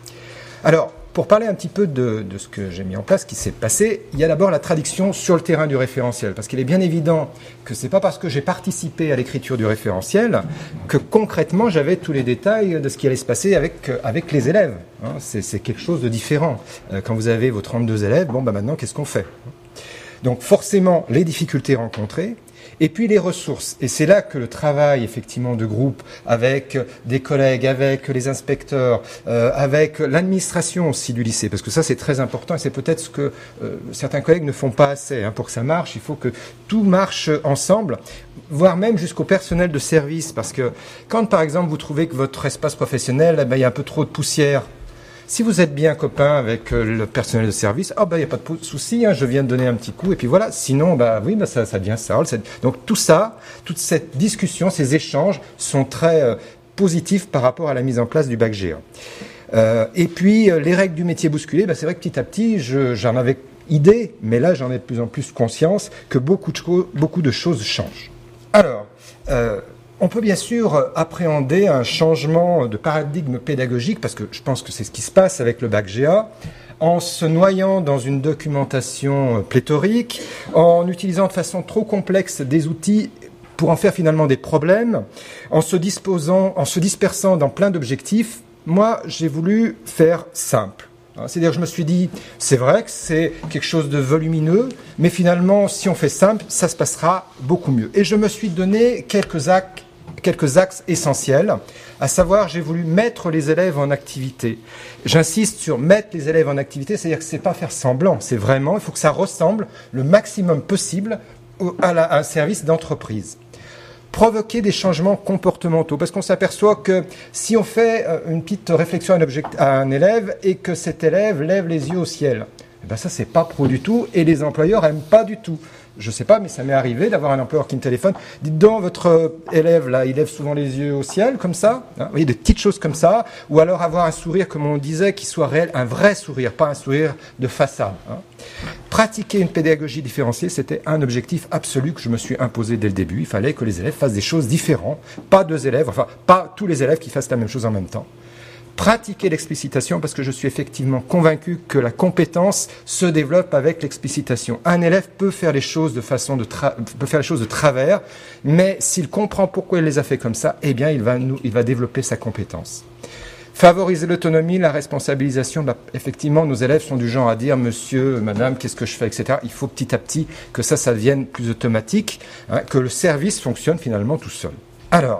Alors, pour parler un petit peu de, de ce que j'ai mis en place, ce qui s'est passé, il y a d'abord la traduction sur le terrain du référentiel. Parce qu'il est bien évident que ce n'est pas parce que j'ai participé à l'écriture du référentiel que concrètement j'avais tous les détails de ce qui allait se passer avec, avec les élèves. Hein, c'est, c'est quelque chose de différent. Euh, quand vous avez vos trente-deux élèves, bon, bah maintenant, qu'est-ce qu'on fait ? Donc forcément, les difficultés rencontrées. Et puis les ressources. Et c'est là que le travail effectivement de groupe avec des collègues, avec les inspecteurs, euh, avec l'administration aussi du lycée, parce que ça c'est très important et c'est peut-être ce que euh, certains collègues ne font pas assez. Hein. Pour que ça marche, il faut que tout marche ensemble, voire même jusqu'au personnel de service. Parce que quand par exemple vous trouvez que votre espace professionnel, eh ben, il y a un peu trop de poussière, si vous êtes bien copain avec euh, le personnel de service, ah oh, ben il y a pas de souci, hein, je viens de donner un petit coup et puis voilà. Sinon, bah oui, bah ça, ça devient sale. Donc tout ça, toute cette discussion, ces échanges sont très euh, positifs par rapport à la mise en place du bac G A. Euh, et puis euh, les règles du métier bousculé, bah, c'est vrai que petit à petit, je, j'en avais idée, mais là j'en ai de plus en plus conscience que beaucoup de, cho- beaucoup de choses changent. Alors. Euh, On peut bien sûr appréhender un changement de paradigme pédagogique, parce que je pense que c'est ce qui se passe avec le bac G A, en se noyant dans une documentation pléthorique, en utilisant de façon trop complexe des outils pour en faire finalement des problèmes, en se disposant, en se dispersant dans plein d'objectifs. Moi, j'ai voulu faire simple. C'est-à-dire que je me suis dit, c'est vrai que c'est quelque chose de volumineux, mais finalement, si on fait simple, ça se passera beaucoup mieux. Et je me suis donné quelques axes, quelques axes essentiels, à savoir, j'ai voulu mettre les élèves en activité. J'insiste sur mettre les élèves en activité, c'est-à-dire que c'est pas faire semblant, c'est vraiment, il faut que ça ressemble le maximum possible à, la, à un service d'entreprise. Provoquer des changements comportementaux, parce qu'on s'aperçoit que si on fait une petite réflexion à un, object, à un élève et que cet élève lève les yeux au ciel, eh ben ça c'est pas pro du tout et les employeurs aiment pas du tout. Je sais pas, mais ça m'est arrivé d'avoir un employeur qui me téléphone. Dites donc, votre élève là, il lève souvent les yeux au ciel comme ça. Hein, vous voyez, des petites choses comme ça, ou alors avoir un sourire, comme on disait, qui soit réel, un vrai sourire, pas un sourire de façade. Hein. Pratiquer une pédagogie différenciée, c'était un objectif absolu que je me suis imposé dès le début. Il fallait que les élèves fassent des choses différentes, pas deux élèves, enfin pas tous les élèves qui fassent la même chose en même temps. Pratiquer l'explicitation, parce que je suis effectivement convaincu que la compétence se développe avec l'explicitation. Un élève peut faire les choses de façon de tra- peut faire les choses de travers, mais s'il comprend pourquoi il les a fait comme ça, eh bien il va nous, il va développer sa compétence. Favoriser l'autonomie, la responsabilisation. Bah, effectivement, nos élèves sont du genre à dire monsieur, madame, qu'est-ce que je fais, et cetera. Il faut petit à petit que ça, ça devienne plus automatique, hein, que le service fonctionne finalement tout seul. Alors,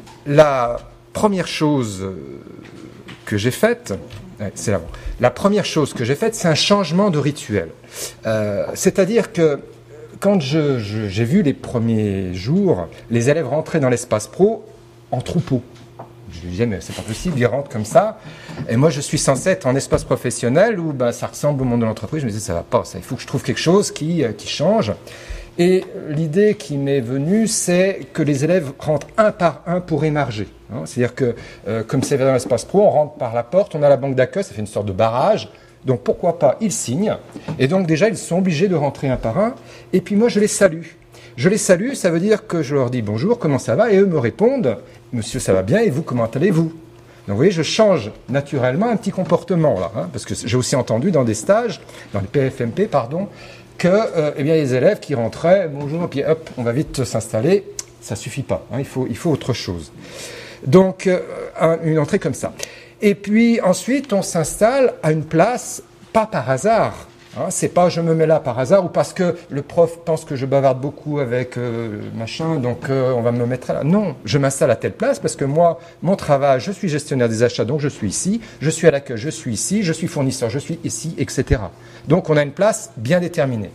la première chose que j'ai faite, c'est là. La première chose que j'ai faite, c'est un changement de rituel. Euh, c'est-à-dire que quand je, je, j'ai vu les premiers jours, les élèves rentraient dans l'espace pro en troupeau. Je lui disais, mais c'est pas possible, ils rentrent comme ça. Et moi, je suis censé être en espace professionnel où ben, ça ressemble au monde de l'entreprise. Je me disais, ça va pas, ça. Il faut que je trouve quelque chose qui, qui change. Et l'idée qui m'est venue, c'est que les élèves rentrent un par un pour émarger. Hein. C'est-à-dire que, euh, comme c'est dans l'espace pro, on rentre par la porte, on a la banque d'accueil, ça fait une sorte de barrage. Donc pourquoi pas, ils signent. Et donc déjà, ils sont obligés de rentrer un par un. Et puis moi, je les salue. Je les salue, ça veut dire que je leur dis bonjour, comment ça va? Et eux me répondent, monsieur, ça va bien, et vous, comment allez-vous? Donc vous voyez, je change naturellement un petit comportement là, hein, parce que j'ai aussi entendu dans des stages, dans les P F M P, pardon, que euh, eh bien, les élèves qui rentraient, bonjour, puis hop, on va vite s'installer, ça suffit pas, hein, il faut, il faut autre chose. Donc, euh, un, une entrée comme ça. Et puis ensuite, on s'installe à une place, pas par hasard. Hein, c'est pas je me mets là par hasard ou parce que le prof pense que je bavarde beaucoup avec euh, machin, donc euh, on va me mettre là. Non, je m'installe à telle place parce que moi, mon travail, je suis gestionnaire des achats, donc je suis ici. Je suis à l'accueil, je suis ici. Je suis fournisseur, je suis ici, et cetera. Donc on a une place bien déterminée.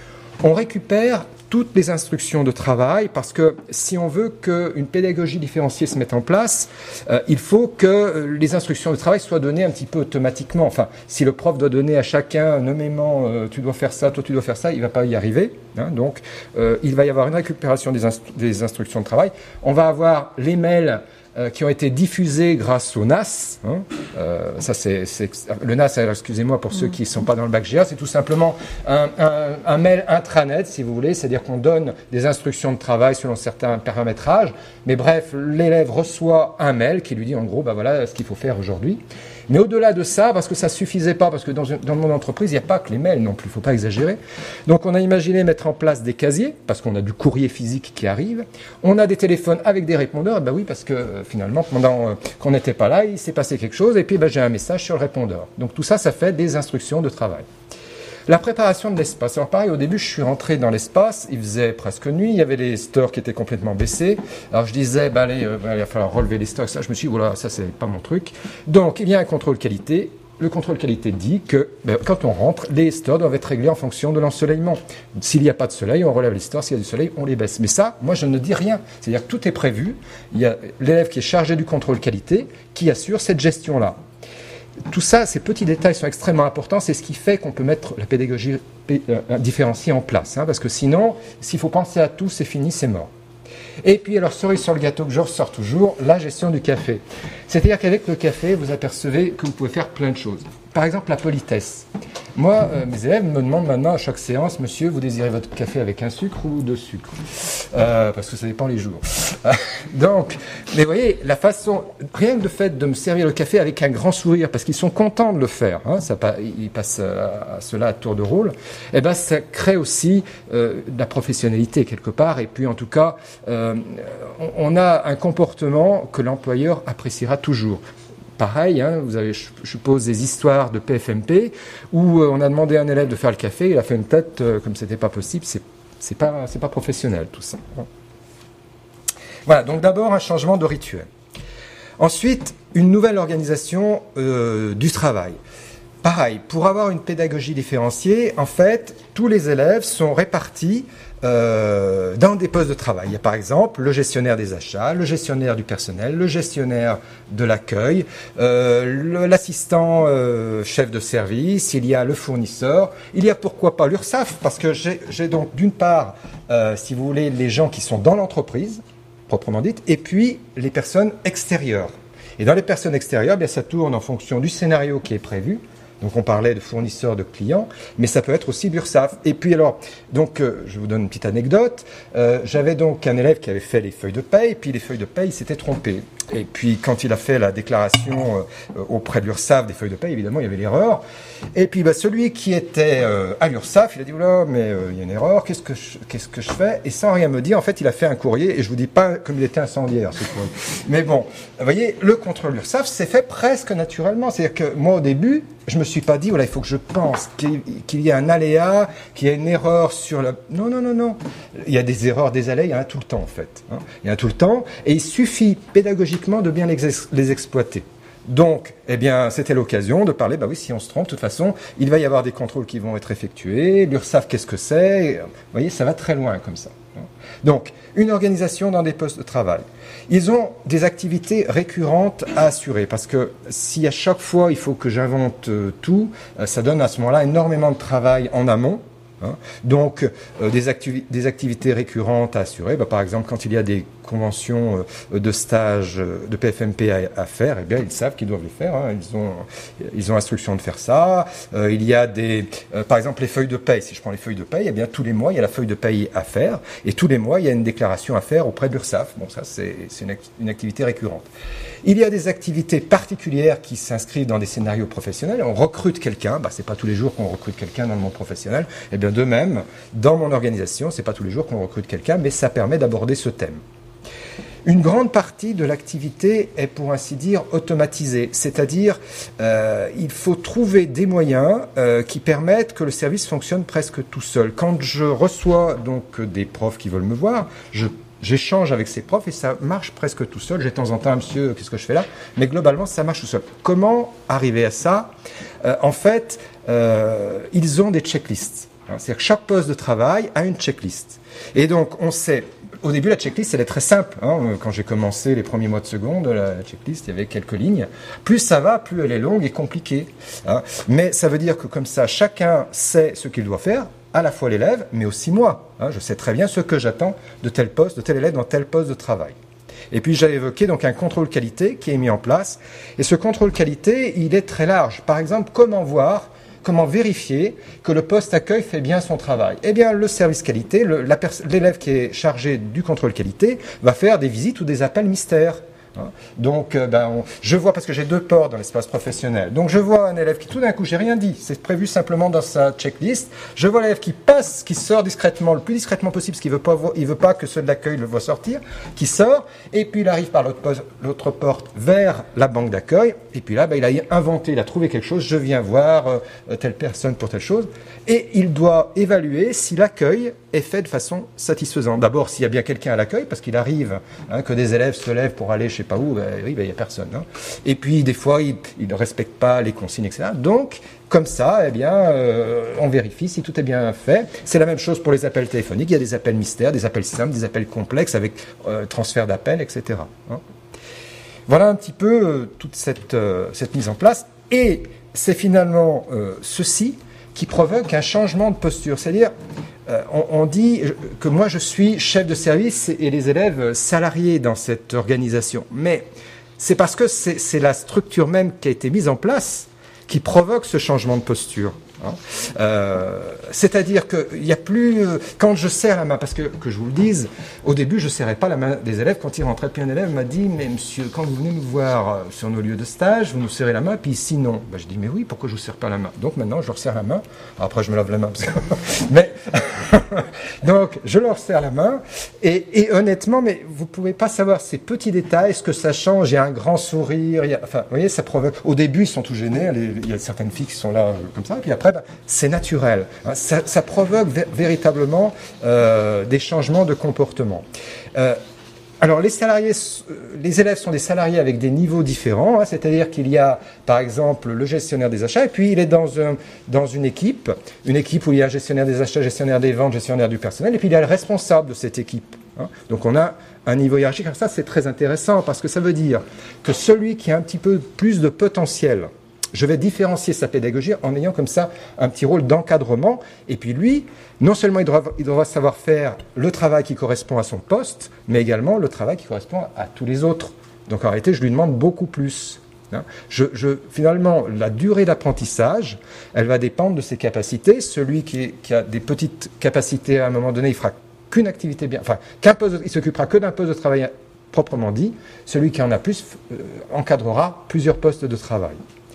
On récupère toutes les instructions de travail parce que si on veut qu'une pédagogie différenciée se mette en place, euh, il faut que les instructions de travail soient données un petit peu automatiquement. Enfin, si le prof doit donner à chacun nommément euh, tu dois faire ça, toi tu dois faire ça, il ne va pas y arriver. Hein, donc, euh, il va y avoir une récupération des, instru- des instructions de travail. On va avoir les mails euh, qui ont été diffusés grâce au N A S. Hein. Euh, ça, c'est, c'est, le N A S, alors, excusez-moi pour ceux qui ne sont pas dans le bac G A, c'est tout simplement un, un, un mail intranet, si vous voulez, c'est-à-dire qu'on donne des instructions de travail selon certains paramétrages. Mais bref, l'élève reçoit un mail qui lui dit en gros, ben voilà ce qu'il faut faire aujourd'hui. Mais au-delà de ça, parce que ça ne suffisait pas, parce que dans, une, dans le monde d'entreprise, il n'y a pas que les mails non plus, il ne faut pas exagérer. Donc on a imaginé mettre en place des casiers, parce qu'on a du courrier physique qui arrive. On a des téléphones avec des répondeurs, et ben oui, parce que euh, finalement, pendant euh, qu'on n'était pas là, il s'est passé quelque chose, et puis ben, j'ai un message sur le répondeur. Donc tout ça, ça fait des instructions de travail. La préparation de l'espace. Alors pareil, au début, je suis rentré dans l'espace, il faisait presque nuit, il y avait les stores qui étaient complètement baissés. Alors je disais, bah, allez, euh, bah, il va falloir relever les stores. Ça, je me suis dit, voilà, ça c'est pas mon truc. Donc il y a un contrôle qualité. Le contrôle qualité dit que ben, quand on rentre, les stores doivent être réglés en fonction de l'ensoleillement. S'il n'y a pas de soleil, on relève les stores. S'il y a du soleil, on les baisse. Mais ça, moi, je ne dis rien. C'est-à-dire que tout est prévu. Il y a l'élève qui est chargé du contrôle qualité qui assure cette gestion-là. Tout ça, ces petits détails sont extrêmement importants. C'est ce qui fait qu'on peut mettre la pédagogie différenciée en place. Hein, parce que sinon, s'il faut penser à tout, c'est fini, c'est mort. Et puis, alors, cerise sur le gâteau que je ressors toujours, la gestion du café. C'est-à-dire qu'avec le café, vous apercevez que vous pouvez faire plein de choses. Par exemple, la politesse. Moi, euh, mes élèves me demandent maintenant à chaque séance, monsieur, vous désirez votre café avec un sucre ou deux sucres euh, parce que ça dépend les jours. Donc, mais vous voyez, la façon, rien que le fait de me servir le café avec un grand sourire, parce qu'ils sont contents de le faire, hein, ça, ils passent à, à cela à tour de rôle, eh ben, ça crée aussi euh, de la professionnalité quelque part, et puis en tout cas, euh, on, on a un comportement que l'employeur appréciera toujours. Pareil, hein, vous avez, je suppose, des histoires de P F M P où euh, on a demandé à un élève de faire le café, il a fait une tête euh, comme c'était pas possible, c'est, c'est pas, c'est pas professionnel tout ça. Voilà, donc d'abord un changement de rituel. Ensuite, une nouvelle organisation euh, du travail. Pareil, pour avoir une pédagogie différenciée, en fait, tous les élèves sont répartis euh, dans des postes de travail. Il y a par exemple le gestionnaire des achats, le gestionnaire du personnel, le gestionnaire de l'accueil, euh, le, l'assistant euh, chef de service, il y a le fournisseur, il y a pourquoi pas l'URSSAF, parce que j'ai, j'ai donc d'une part, euh, si vous voulez, les gens qui sont dans l'entreprise, proprement dite, et puis les personnes extérieures. Et dans les personnes extérieures, bien, ça tourne en fonction du scénario qui est prévu. Donc on parlait de fournisseurs, de clients, mais ça peut être aussi l'URSSAF. Et puis alors, donc euh, je vous donne une petite anecdote. Euh, j'avais donc un élève qui avait fait les feuilles de paye, puis les feuilles de paye, il s'était trompé. Et puis quand il a fait la déclaration euh, auprès de l'URSSAF des feuilles de paye, évidemment il y avait l'erreur. Et puis bah, celui qui était euh, à l'URSSAF, il a dit oula, mais euh, il y a une erreur, qu'est-ce que je, qu'est-ce que je fais? Et sans rien me dire, en fait, il a fait un courrier. Et je vous dis pas comme il était incendiaire ce courrier. Mais bon, vous voyez, le contrôle l'URSSAF s'est fait presque naturellement. C'est-à-dire que moi au début, je me suis pas dit voilà, il faut que je pense qu'il, qu'il y ait un aléa, qu'il y ait une erreur sur la. Non, non, non, non. Il y a des erreurs, des aléas, il y en a tout le temps en fait. Hein. Il y en a tout le temps, et il suffit pédagogiquement de bien les, ex- les exploiter. Donc, eh bien, c'était l'occasion de parler, bah oui, si on se trompe, de toute façon, il va y avoir des contrôles qui vont être effectués, l'URSSAF, qu'est-ce que c'est? Vous voyez, ça va très loin comme ça. Donc, une organisation dans des postes de travail. Ils ont des activités récurrentes à assurer, parce que si à chaque fois, il faut que j'invente euh, tout, euh, ça donne à ce moment-là énormément de travail en amont. Hein. Donc, euh, des, activi- des activités récurrentes à assurer. Bah, par exemple, quand il y a des conventions euh, de stage euh, de P F M P à, à faire, eh bien, ils savent qu'ils doivent les faire. Hein. Ils ont, ils ont instruction de faire ça. Euh, il y a des, euh, par exemple, les feuilles de paye. Si je prends les feuilles de paye, eh bien, tous les mois, il y a la feuille de paye à faire, et tous les mois, il y a une déclaration à faire auprès de l'URSSAF. Bon, ça, c'est, c'est une, act- une activité récurrente. Il y a des activités particulières qui s'inscrivent dans des scénarios professionnels. On recrute quelqu'un. Bah, c'est pas tous les jours qu'on recrute quelqu'un dans le monde professionnel. Eh bien, de même, dans mon organisation, c'est pas tous les jours qu'on recrute quelqu'un, mais ça permet d'aborder ce thème. Une grande partie de l'activité est, pour ainsi dire, automatisée, c'est-à-dire euh, il faut trouver des moyens euh, qui permettent que le service fonctionne presque tout seul. Quand je reçois donc des profs qui veulent me voir, je J'échange avec ces profs et ça marche presque tout seul. J'ai de temps en temps, monsieur, qu'est-ce que je fais là? Mais globalement, ça marche tout seul. Comment arriver à ça? euh, En fait, euh, ils ont des checklists. C'est-à-dire que chaque poste de travail a une checklist. Et donc, on sait... Au début, la checklist, elle est très simple. Hein. Quand j'ai commencé les premiers mois de seconde, la, la checklist, il y avait quelques lignes. Plus ça va, plus elle est longue et compliquée. Hein. Mais ça veut dire que comme ça, chacun sait ce qu'il doit faire, à la fois l'élève, mais aussi moi. Hein. Je sais très bien ce que j'attends de tel poste, de tel élève dans tel poste de travail. Et puis j'ai évoqué donc un contrôle qualité qui est mis en place. Et ce contrôle qualité, il est très large. Par exemple, comment voir... Comment vérifier que le poste accueil fait bien son travail? Eh bien, le service qualité, le, la pers- l'élève qui est chargé du contrôle qualité va faire des visites ou des appels mystères. Hein. Donc, euh, ben, on, je vois, parce que j'ai deux ports dans l'espace professionnel, donc je vois un élève qui, tout d'un coup, j'ai rien dit, c'est prévu simplement dans sa checklist, je vois l'élève qui passe, qui sort discrètement, le plus discrètement possible, parce qu'il veut pas voir, il veut pas que ceux de l'accueil le voient sortir, qui sort, et puis il arrive par l'autre, poste, l'autre porte vers la banque d'accueil, et puis là, ben, il a inventé, il a trouvé quelque chose, je viens voir euh, telle personne pour telle chose, et il doit évaluer si l'accueil est fait de façon satisfaisante. D'abord, s'il y a bien quelqu'un à l'accueil, parce qu'il arrive hein, que des élèves se lèvent pour aller je sais pas où, ben, oui, ben, il n'y a personne. Hein. Et puis, des fois, ils ne respectent pas les consignes, et cetera. Donc, comme ça, eh bien, euh, on vérifie si tout est bien fait. C'est la même chose pour les appels téléphoniques. Il y a des appels mystères, des appels simples, des appels complexes avec euh, transfert d'appels, et cetera. Hein. Voilà un petit peu euh, toute cette, euh, cette mise en place. Et c'est finalement euh, ceci qui provoque un changement de posture. C'est-à-dire, euh, on, on dit que moi je suis chef de service et les élèves salariés dans cette organisation. Mais c'est parce que c'est, c'est la structure même qui a été mise en place qui provoque ce changement de posture. Hein. Euh, c'est-à-dire qu'il n'y a plus... Euh, quand je serre la main, parce que, que je vous le dise, au début, je ne serrais pas la main des élèves quand ils rentraient. Puis un élève m'a dit, mais monsieur, quand vous venez nous voir euh, sur nos lieux de stage, vous nous serrez la main, puis ici, non. Ben, je dis, mais oui, pourquoi je ne vous serre pas la main? Donc maintenant, je leur serre la main. Après, je me lave la main. Parce que... mais donc, je leur serre la main. Et, et honnêtement, mais vous ne pouvez pas savoir ces petits détails, ce que ça change. Il y a un grand sourire. Il y a... Enfin, vous voyez, ça provoque... Au début, ils sont tout gênés. Les... Il y a certaines filles qui sont là euh, comme ça. Et puis après, c'est naturel. Ça, ça provoque vé- véritablement euh, des changements de comportement. Euh, alors, les salariés, les élèves sont des salariés avec des niveaux différents, hein, c'est-à-dire qu'il y a, par exemple, le gestionnaire des achats, et puis il est dans, un, dans une équipe, une équipe où il y a un gestionnaire des achats, gestionnaire des ventes, gestionnaire du personnel, et puis il y a le responsable de cette équipe. Hein. Donc, on a un niveau hiérarchique. Alors ça, c'est très intéressant, parce que ça veut dire que celui qui a un petit peu plus de potentiel, je vais différencier sa pédagogie en ayant comme ça un petit rôle d'encadrement. Et puis lui, non seulement il devra, il devra savoir faire le travail qui correspond à son poste, mais également le travail qui correspond à tous les autres. Donc en réalité, je lui demande beaucoup plus. Je, je, finalement, la durée d'apprentissage, elle va dépendre de ses capacités. Celui qui, est, qui a des petites capacités à un moment donné, il fera qu'une activité bien, enfin, qu'un poste, il s'occupera que d'un poste de travail proprement dit. Celui qui en a plus euh, encadrera plusieurs postes de travail.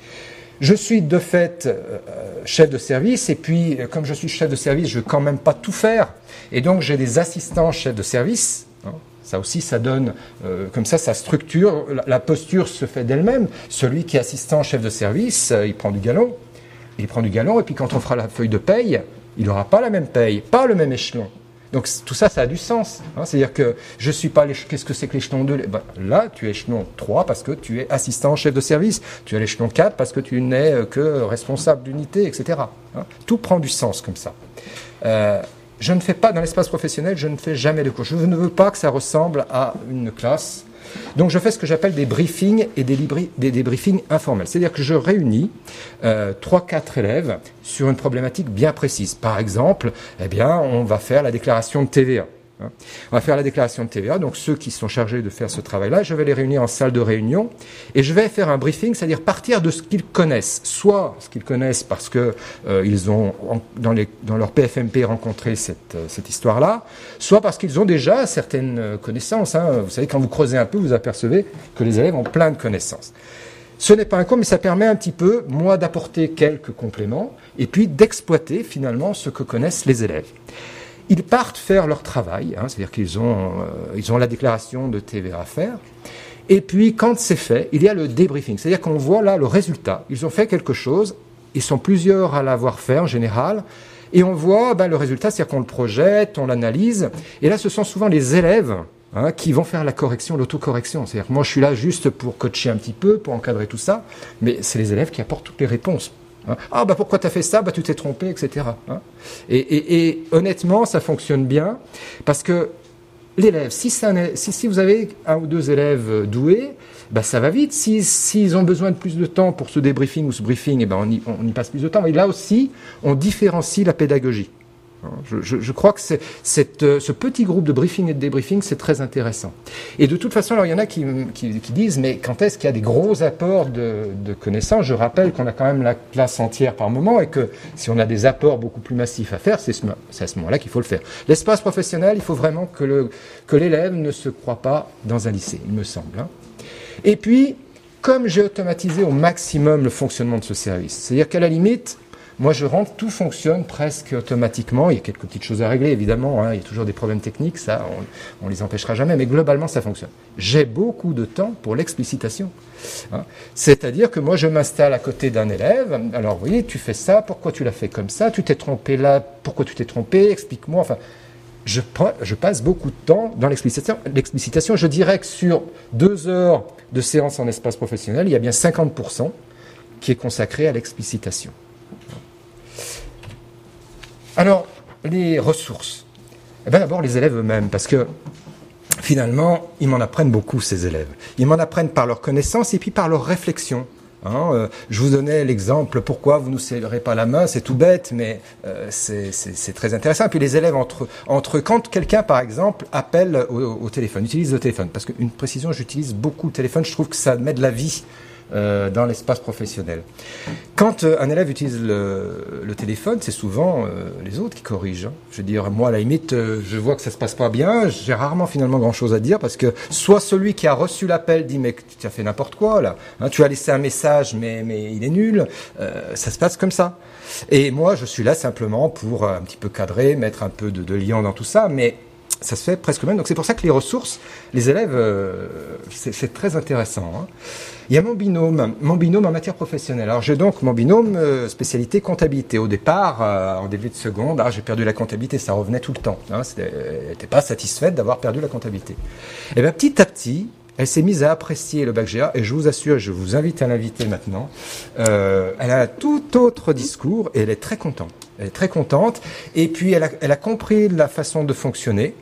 Je suis de fait euh, chef de service, et puis euh, comme je suis chef de service, je ne veux quand même pas tout faire. Et donc j'ai des assistants chefs de service. Hein. Ça aussi, ça donne, euh, comme ça, ça structure, la, la posture se fait d'elle-même. Celui qui est assistant chef de service, euh, il prend du galon. Il prend du galon, et puis quand on fera la feuille de paye, il n'aura pas la même paye, pas le même échelon. Donc tout ça, ça a du sens. Hein. C'est-à-dire que je ne suis pas... Qu'est-ce que c'est que l'échelon deux? Ben, là, tu es échelon trois parce que tu es assistant chef de service. Tu es l'échelon quatre parce que tu n'es que responsable d'unité, et cetera. Hein. Tout prend du sens comme ça. Euh, je ne fais pas, dans l'espace professionnel, je ne fais jamais de cours. Je ne veux pas que ça ressemble à une classe Donc je fais ce que j'appelle des briefings et des, libri- des, des briefings informels. C'est-à-dire que je réunis euh, trois quatre élèves sur une problématique bien précise. Par exemple, eh bien, on va faire la déclaration de T V A. On va faire la déclaration de T V A, donc ceux qui sont chargés de faire ce travail-là, je vais les réunir en salle de réunion et je vais faire un briefing, c'est-à-dire partir de ce qu'ils connaissent, soit ce qu'ils connaissent parce que euh, ils ont en, dans, les, dans leur P F M P rencontré cette, euh, cette histoire-là, soit parce qu'ils ont déjà certaines connaissances. Hein. Vous savez, quand vous creusez un peu, vous apercevez que les élèves ont plein de connaissances. Ce n'est pas un cours, mais ça permet un petit peu, moi, d'apporter quelques compléments et puis d'exploiter finalement ce que connaissent les élèves. Ils partent faire leur travail, hein, c'est-à-dire qu'ils ont, euh, ils ont la déclaration de T V A à faire. Et puis, quand c'est fait, il y a le débriefing. C'est-à-dire qu'on voit là le résultat. Ils ont fait quelque chose, ils sont plusieurs à l'avoir fait en général, et on voit ben, le résultat, c'est-à-dire qu'on le projette, on l'analyse. Et là, ce sont souvent les élèves hein, qui vont faire la correction, l'autocorrection. C'est-à-dire que moi, je suis là juste pour coacher un petit peu, pour encadrer tout ça, mais c'est les élèves qui apportent toutes les réponses. Ah, bah pourquoi tu as fait ça? Bah tu t'es trompé, et cetera. Et, et, et honnêtement, ça fonctionne bien parce que l'élève, si, c'est un, si, si vous avez un ou deux élèves doués, bah ça va vite. S'ils si, si ont besoin de plus de temps pour ce débriefing ou ce briefing, et ben on, y, on y passe plus de temps. Et là aussi, on différencie la pédagogie. Je, je, je crois que c'est, cette, ce petit groupe de briefing et de débriefing, c'est très intéressant. Et de toute façon, alors il y en a qui, qui, qui disent, mais quand est-ce qu'il y a des gros apports de, de connaissances? Je rappelle qu'on a quand même la classe entière par moment et que si on a des apports beaucoup plus massifs à faire, c'est, ce, c'est à ce moment-là qu'il faut le faire. L'espace professionnel, il faut vraiment que, le, que l'élève ne se croie pas dans un lycée, il me semble. Hein. Et puis, comme j'ai automatisé au maximum le fonctionnement de ce service, c'est-à-dire qu'à la limite, moi, je rentre, tout fonctionne presque automatiquement. Il y a quelques petites choses à régler, évidemment. Hein. Il y a toujours des problèmes techniques, ça, on ne les empêchera jamais. Mais globalement, ça fonctionne. J'ai beaucoup de temps pour l'explicitation. Hein. C'est-à-dire que moi, je m'installe à côté d'un élève. Alors, vous voyez, tu fais ça, pourquoi tu l'as fait comme ça? Tu t'es trompé là, pourquoi tu t'es trompé? Explique-moi. Enfin, je, je passe beaucoup de temps dans l'explicitation. L'explicitation, je dirais que sur deux heures de séance en espace professionnel, il y a bien cinquante pour cent qui est consacré à l'explicitation. Alors, les ressources. Eh bien, d'abord, les élèves eux-mêmes, parce que finalement, ils m'en apprennent beaucoup, ces élèves. Ils m'en apprennent par leur connaissance et puis par leur réflexion. Hein, euh, je vous donnais l'exemple, pourquoi vous ne nous serrez pas la main, c'est tout bête, mais euh, c'est, c'est, c'est très intéressant. Et puis les élèves, entre, entre quand quelqu'un, par exemple, appelle au, au téléphone, utilise le téléphone, parce qu'une précision, j'utilise beaucoup le téléphone, je trouve que ça met de la vie Euh, dans l'espace professionnel. Quand euh, un élève utilise le, le téléphone, c'est souvent euh, les autres qui corrigent. Hein. Je veux dire, moi, à la limite, euh, je vois que ça se passe pas bien, j'ai rarement finalement grand-chose à dire parce que soit celui qui a reçu l'appel dit mais tu as fait n'importe quoi là, hein, tu as laissé un message mais mais il est nul. Euh, ça se passe comme ça. Et moi, je suis là simplement pour euh, un petit peu cadrer, mettre un peu de, de liant dans tout ça, mais ça se fait presque même. Donc c'est pour ça que les ressources, les élèves, euh, c'est, c'est très intéressant. Hein. Il y a mon binôme, mon binôme en matière professionnelle. Alors j'ai donc mon binôme euh, spécialité comptabilité. Au départ, euh, en début de seconde, ah, j'ai perdu la comptabilité, ça revenait tout le temps. Hein, elle n'était pas satisfaite d'avoir perdu la comptabilité. Et bien petit à petit, elle s'est mise à apprécier le bac G A et je vous assure, je vous invite à l'inviter maintenant. Euh, elle a un tout autre discours et elle est très contente. Elle est très contente et puis elle a, elle a compris la façon de fonctionner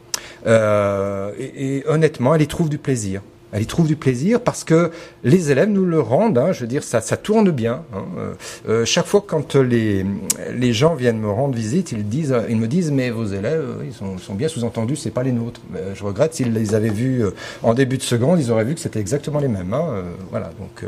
euh, et, et honnêtement, elle y trouve du plaisir. Elle y trouve du plaisir parce que les élèves nous le rendent. Hein, je veux dire, ça, ça tourne bien. Hein. Euh, chaque fois quand les les gens viennent me rendre visite, ils disent, ils me disent, mais vos élèves, ils sont, sont bien sous-entendus, c'est pas les nôtres. Mais je regrette s'ils les avaient vus en début de seconde, ils auraient vu que c'était exactement les mêmes. Hein. Euh, voilà. Donc. Euh,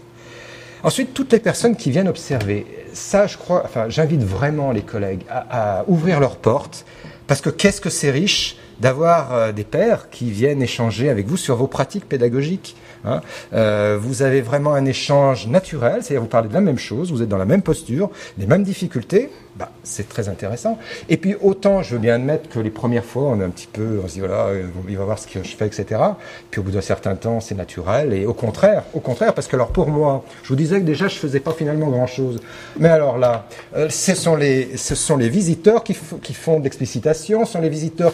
Ensuite, toutes les personnes qui viennent observer, ça, je crois, enfin, j'invite vraiment les collègues à, à ouvrir leurs portes, parce que qu'est-ce que c'est riche d'avoir euh, des pairs qui viennent échanger avec vous sur vos pratiques pédagogiques. Hein. Euh, vous avez vraiment un échange naturel, c'est-à-dire vous parlez de la même chose, vous êtes dans la même posture, les mêmes difficultés, bah, c'est très intéressant. Et puis autant, je veux bien admettre que les premières fois, on est un petit peu, on se dit voilà, il va voir ce que je fais, et cetera. Puis au bout d'un certain temps, c'est naturel. Et au contraire, au contraire, parce que alors pour moi, je vous disais que déjà, je faisais pas finalement grand-chose. Mais alors là, euh, ce sont les, ce sont les visiteurs qui, f- qui font de l'explicitation, ce sont les visiteurs qui font les,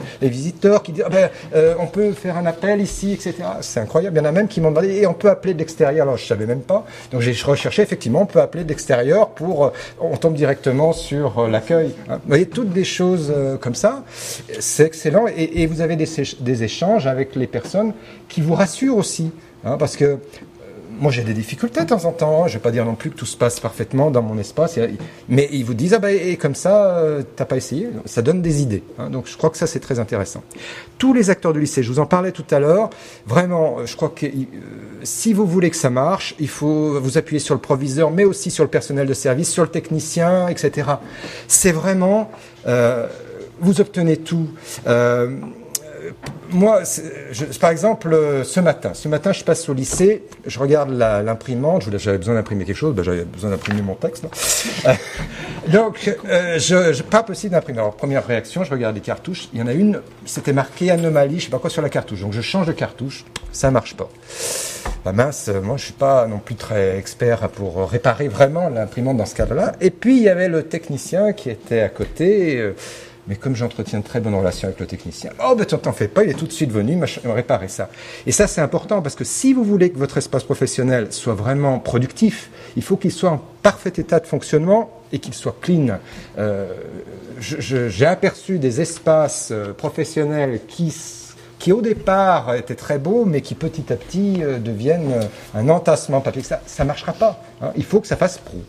les visiteurs qui disent ah ben, euh, on peut faire un appel ici, et cetera. C'est incroyable. Il y en a même qui m'ont demandé et on peut appeler de l'extérieur. Alors je savais même pas. Donc j'ai recherché effectivement, on peut appeler de l'extérieur pour, euh, on tombe directement sur euh, l'accueil. Hein. Vous voyez, toutes des choses euh, comme ça, c'est excellent. Et, et vous avez des, des échanges avec les personnes qui vous rassurent aussi, hein, parce que moi, j'ai des difficultés de temps en temps. Je ne vais pas dire non plus que tout se passe parfaitement dans mon espace. Mais ils vous disent, ah ben, et comme ça, euh, t'as pas essayé. Ça donne des idées. Hein. Donc, je crois que ça, c'est très intéressant. Tous les acteurs du lycée, je vous en parlais tout à l'heure. Vraiment, je crois que euh, si vous voulez que ça marche, il faut vous appuyer sur le proviseur, mais aussi sur le personnel de service, sur le technicien, et cetera. C'est vraiment, euh, vous obtenez tout. Euh, Moi, je, par exemple, ce matin, ce matin, je passe au lycée, je regarde la, l'imprimante, je, j'avais besoin d'imprimer quelque chose, ben j'avais besoin d'imprimer mon texte. Euh, donc, euh, je, je, pas possible d'imprimer. Alors, première réaction, je regarde les cartouches, il y en a une, c'était marqué anomalie, je sais pas quoi sur la cartouche. Donc, je change de cartouche, ça marche pas. Bah mince, moi, je suis pas non plus très expert pour réparer vraiment l'imprimante dans ce cas-là. Et puis, il y avait le technicien qui était à côté. Euh, Mais comme j'entretiens de très bonnes relations avec le technicien, oh ben t'en fais pas, il est tout de suite venu me réparer ça. Et ça c'est important parce que si vous voulez que votre espace professionnel soit vraiment productif, il faut qu'il soit en parfait état de fonctionnement et qu'il soit clean. Euh, je, je, j'ai aperçu des espaces professionnels qui qui au départ étaient très beaux, mais qui petit à petit euh, deviennent un entassement papier. Ça, ça marchera pas. Hein. Il faut que ça fasse pro.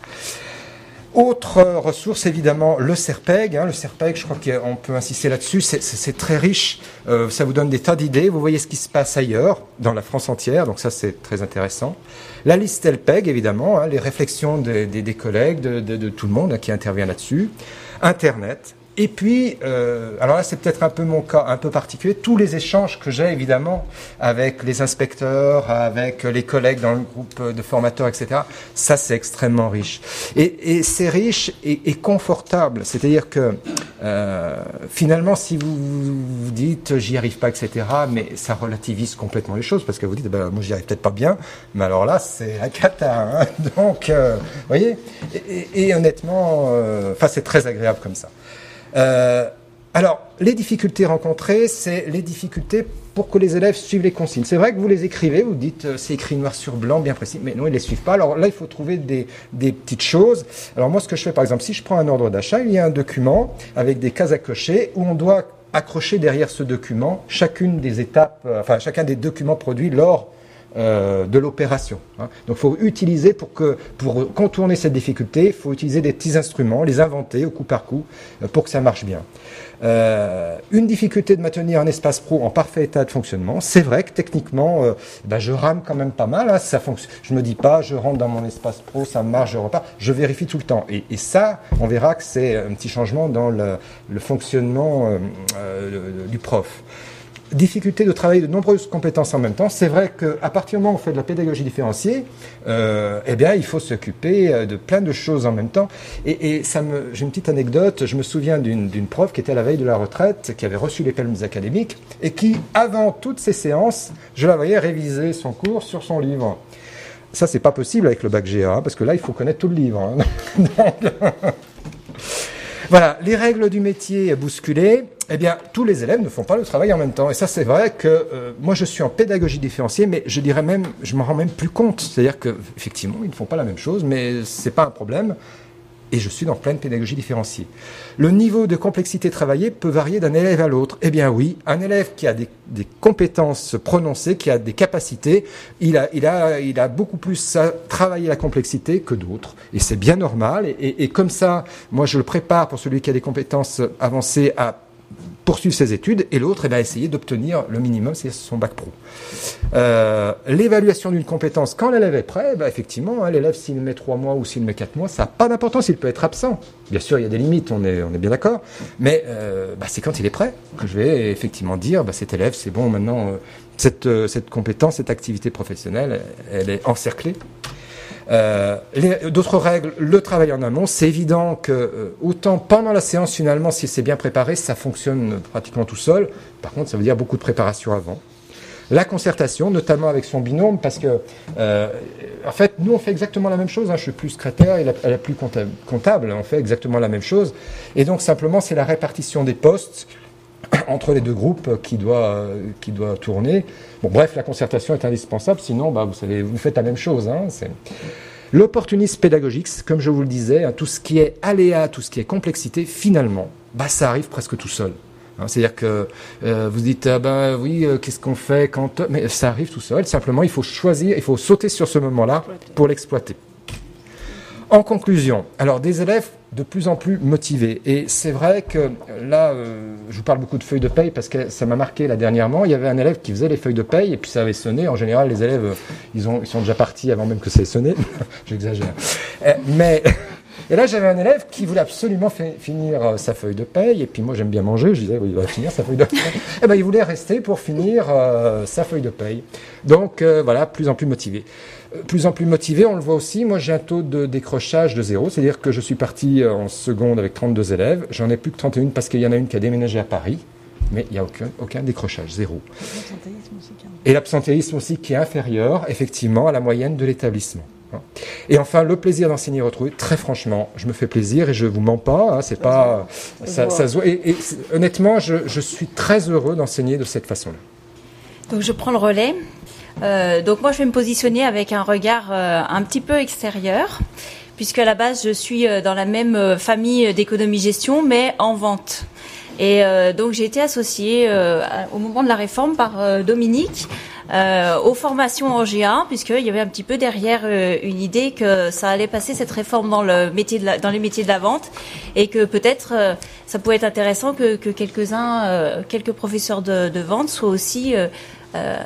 Autre ressource, évidemment, le Serpeg. Hein, le Serpeg, je crois qu'on peut insister là-dessus, c'est, c'est, c'est très riche, euh, ça vous donne des tas d'idées, vous voyez ce qui se passe ailleurs, dans la France entière, donc ça c'est très intéressant. La liste Elpeg, évidemment, hein, les réflexions des, des, des collègues, de, de, de tout le monde hein, qui intervient là-dessus. Internet. Et puis, euh, alors là, c'est peut-être un peu mon cas, un peu particulier, tous les échanges que j'ai, évidemment, avec les inspecteurs, avec les collègues dans le groupe de formateurs, et cetera, ça, c'est extrêmement riche. Et, et c'est riche et, et confortable. C'est-à-dire que, euh, finalement, si vous vous dites, j'y arrive pas, et cetera, mais ça relativise complètement les choses, parce que vous dites, ben, moi, j'y arrive peut-être pas bien, mais alors là, c'est la cata. Hein. Donc, euh, vous voyez, et, et, et honnêtement, enfin, euh, c'est très agréable comme ça. Euh, alors, les difficultés rencontrées, c'est les difficultés pour que les élèves suivent les consignes. C'est vrai que vous les écrivez, vous dites euh, c'est écrit noir sur blanc, bien précis, mais non, ils les suivent pas. Alors là, il faut trouver des, des petites choses. Alors moi, ce que je fais, par exemple, si je prends un ordre d'achat, il y a un document avec des cases à cocher où on doit accrocher derrière ce document chacune des étapes, euh, enfin chacun des documents produits lors Euh, de l'opération. Hein. Donc, il faut utiliser pour que, pour contourner cette difficulté, il faut utiliser des petits instruments, les inventer au coup par coup euh, pour que ça marche bien. Euh, une difficulté de maintenir un espace pro en parfait état de fonctionnement. C'est vrai que techniquement, euh, ben, je rame quand même pas mal. Hein, ça fonctionne. Je me dis pas, je rentre dans mon espace pro, ça marche, je repars. Je vérifie tout le temps. Et, et ça, on verra que c'est un petit changement dans le, le fonctionnement euh, euh, du prof. Difficulté de travailler de nombreuses compétences en même temps. C'est vrai qu'à partir du moment où on fait de la pédagogie différenciée, euh, eh bien, il faut s'occuper de plein de choses en même temps. Et, et ça me, j'ai une petite anecdote. Je me souviens d'une, d'une prof qui était à la veille de la retraite, qui avait reçu les palmes académiques et qui, avant toutes ces séances, je la voyais réviser son cours sur son livre. Ça, c'est pas possible avec le bac G A, hein, parce que là, il faut connaître tout le livre. Hein. Donc, voilà, les règles du métier bousculées, eh bien, tous les élèves ne font pas le travail en même temps. Et ça, c'est vrai que euh, moi, je suis en pédagogie différenciée, mais je dirais même, je m'en rends même plus compte. C'est-à-dire que, effectivement, ils ne font pas la même chose, mais c'est pas un problème. Et je suis dans pleine pédagogie différenciée. Le niveau de complexité travaillée peut varier d'un élève à l'autre. Eh bien oui, un élève qui a des, des compétences prononcées, qui a des capacités, il a, il a, il a beaucoup plus à travailler la complexité que d'autres. Et c'est bien normal. Et, et, et comme ça, moi je le prépare pour celui qui a des compétences avancées à poursuivre ses études, et l'autre, eh bien, essayer d'obtenir le minimum, c'est son bac pro. Euh, l'évaluation d'une compétence, quand l'élève est prêt, bah, effectivement, hein, l'élève, s'il met trois mois ou s'il met quatre mois, ça n'a pas d'importance, il peut être absent. Bien sûr, il y a des limites, on est, on est bien d'accord, mais euh, bah, c'est quand il est prêt que je vais effectivement dire, bah, cet élève, c'est bon, maintenant, euh, cette, euh, cette compétence, cette activité professionnelle, elle est encerclée. Euh, les, d'autres règles, le travail en amont, c'est évident que euh, autant pendant la séance finalement, si c'est bien préparé, ça fonctionne pratiquement tout seul. Par contre, ça veut dire beaucoup de préparation avant. La concertation, notamment avec son binôme, parce que euh, en fait, nous on fait exactement la même chose. Hein, je suis plus secrétaire, elle est plus comptable. On fait exactement la même chose. Et donc simplement, c'est la répartition des postes entre les deux groupes qui doit, qui doit tourner. Bon, bref, la concertation est indispensable, sinon, bah, vous savez, vous faites la même chose. Hein, c'est... L'opportunisme pédagogique, comme je vous le disais, hein, tout ce qui est aléa, tout ce qui est complexité, finalement, bah, ça arrive presque tout seul. Hein, c'est-à-dire que euh, vous dites, ah ben oui, euh, qu'est-ce qu'on fait quand... Mais ça arrive tout seul, simplement, il faut choisir, il faut sauter sur ce moment-là pour l'exploiter. En conclusion, alors des élèves de plus en plus motivés. Et c'est vrai que là, euh, je vous parle beaucoup de feuilles de paye parce que ça m'a marqué là dernièrement. Il y avait un élève qui faisait les feuilles de paye et puis ça avait sonné. En général, les élèves, ils, ont, ils sont déjà partis avant même que ça ait sonné. J'exagère. Euh, mais... Et là, j'avais un élève qui voulait absolument fi- finir sa feuille de paye. Et puis moi, j'aime bien manger. Je disais, oui, il va finir sa feuille de paye. Et ben, il voulait rester pour finir euh, sa feuille de paye. Donc, euh, voilà, plus en plus motivé. Euh, plus en plus motivé, on le voit aussi. Moi, j'ai un taux de décrochage de zéro. C'est-à-dire que je suis parti en seconde avec trente-deux élèves. J'en ai plus que trente et un parce qu'il y en a une qui a déménagé à Paris. Mais il n'y a aucun, aucun décrochage, zéro. L'absentéisme aussi qui est... Et l'absentéisme aussi qui est inférieur, effectivement, à la moyenne de l'établissement. Et enfin, le plaisir d'enseigner retrouvé, très franchement, je me fais plaisir et je vous mens pas, hein, c'est pas, ça, ça, ça, et, et honnêtement, je, je suis très heureux d'enseigner de cette façon-là. Donc je prends le relais. Euh, donc moi, je vais me positionner avec un regard euh, un petit peu extérieur, puisque à la base, je suis dans la même famille d'économie-gestion, mais en vente. Et euh, donc j'ai été associée euh, au moment de la réforme par euh, Dominique euh, aux formations en G A, puisqu'il y avait un petit peu derrière euh, une idée que ça allait passer cette réforme dans le métier de la, dans les métiers de la vente, et que peut-être euh, ça pouvait être intéressant que, que quelques-uns, euh, quelques professeurs de, de vente soient aussi euh, euh,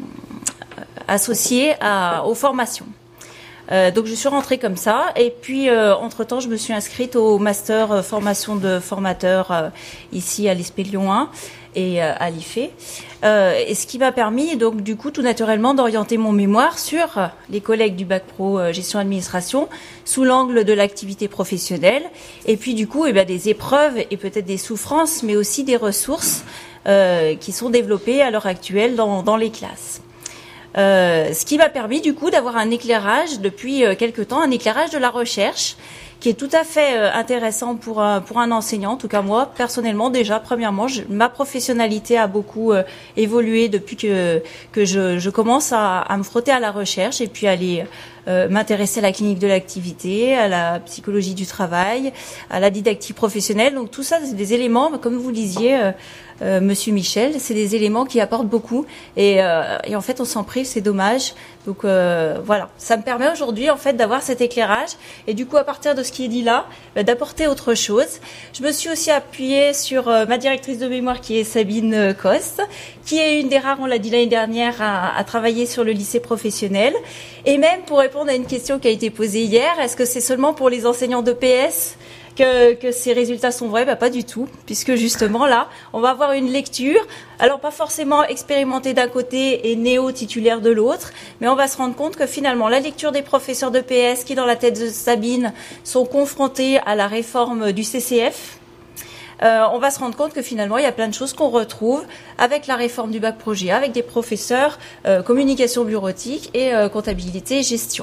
associés à, aux formations. Euh, donc je suis rentrée comme ça, et puis euh, entre-temps je me suis inscrite au master euh, formation de formateur euh, ici à l'E S P Lyon un et euh, à l'I F E, euh, et ce qui m'a permis donc du coup tout naturellement d'orienter mon mémoire sur euh, les collègues du bac pro euh, gestion administration sous l'angle de l'activité professionnelle, et puis du coup eh bien, des épreuves et peut-être des souffrances, mais aussi des ressources euh, qui sont développées à l'heure actuelle dans, dans les classes. Euh, ce qui m'a permis du coup d'avoir un éclairage depuis euh, quelque temps, un éclairage de la recherche qui est tout à fait euh, intéressant pour un, pour un enseignant. En tout cas moi personnellement déjà premièrement, je, ma professionnalité a beaucoup euh, évolué depuis que que je, je commence à, à me frotter à la recherche et puis à aller euh, m'intéresser à la clinique de l'activité, à la psychologie du travail, à la didactique professionnelle. Donc tout ça c'est des éléments, comme vous le disiez. Euh, Euh, Monsieur Michel, c'est des éléments qui apportent beaucoup et, euh, et en fait on s'en prive, c'est dommage. Donc euh, voilà, ça me permet aujourd'hui en fait d'avoir cet éclairage et du coup à partir de ce qui est dit là, bah, d'apporter autre chose. Je me suis aussi appuyée sur euh, ma directrice de mémoire qui est Sabine Coste, qui est une des rares, on l'a dit l'année dernière, à, à travailler sur le lycée professionnel. Et même pour répondre à une question qui a été posée hier, est-ce que c'est seulement pour les enseignants de P S Que, que ces résultats sont vrais? Bah, pas du tout, puisque justement là, on va avoir une lecture, alors pas forcément expérimentée d'un côté et néo-titulaire de l'autre, mais on va se rendre compte que finalement la lecture des professeurs de P S qui, dans la tête de Sabine, sont confrontés à la réforme du C C F, euh, on va se rendre compte que finalement il y a plein de choses qu'on retrouve avec la réforme du bac pro G A, avec des professeurs euh, communication bureautique et euh, comptabilité et gestion.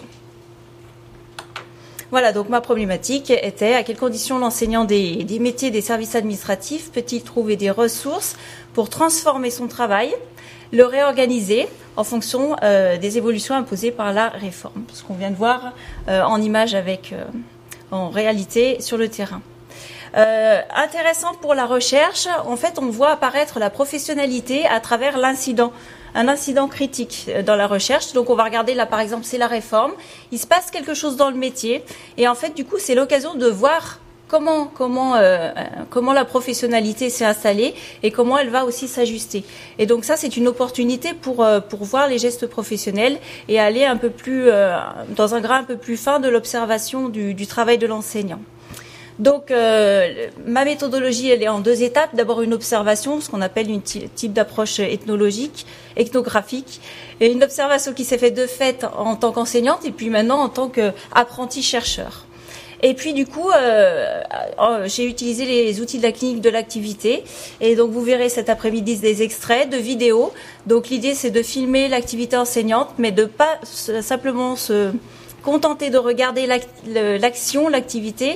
Voilà, donc ma problématique était à quelles conditions l'enseignant des, des métiers des services administratifs peut-il trouver des ressources pour transformer son travail, le réorganiser en fonction euh, des évolutions imposées par la réforme, ce qu'on vient de voir euh, en image avec, euh, en réalité sur le terrain. Euh, intéressant pour la recherche, en fait on voit apparaître la professionnalité à travers l'incident. Un incident critique dans la recherche. Donc on va regarder là par exemple c'est la réforme, il se passe quelque chose dans le métier et en fait du coup c'est l'occasion de voir comment comment euh, comment la professionnalité s'est installée et comment elle va aussi s'ajuster. Et donc ça c'est une opportunité pour euh, pour voir les gestes professionnels et aller un peu plus euh, dans un grain un peu plus fin de l'observation du, du travail de l'enseignant. Donc, euh, ma méthodologie, elle est en deux étapes. D'abord, une observation, ce qu'on appelle une type d'approche ethnologique, ethnographique, et une observation qui s'est faite de fait en tant qu'enseignante et puis maintenant en tant qu'apprenti-chercheur. Et puis du coup, euh, j'ai utilisé les outils de la clinique de l'activité. Et donc, vous verrez cet après-midi des extraits de vidéos. Donc, l'idée, c'est de filmer l'activité enseignante, mais de pas simplement se contenter de regarder l'action, l'activité,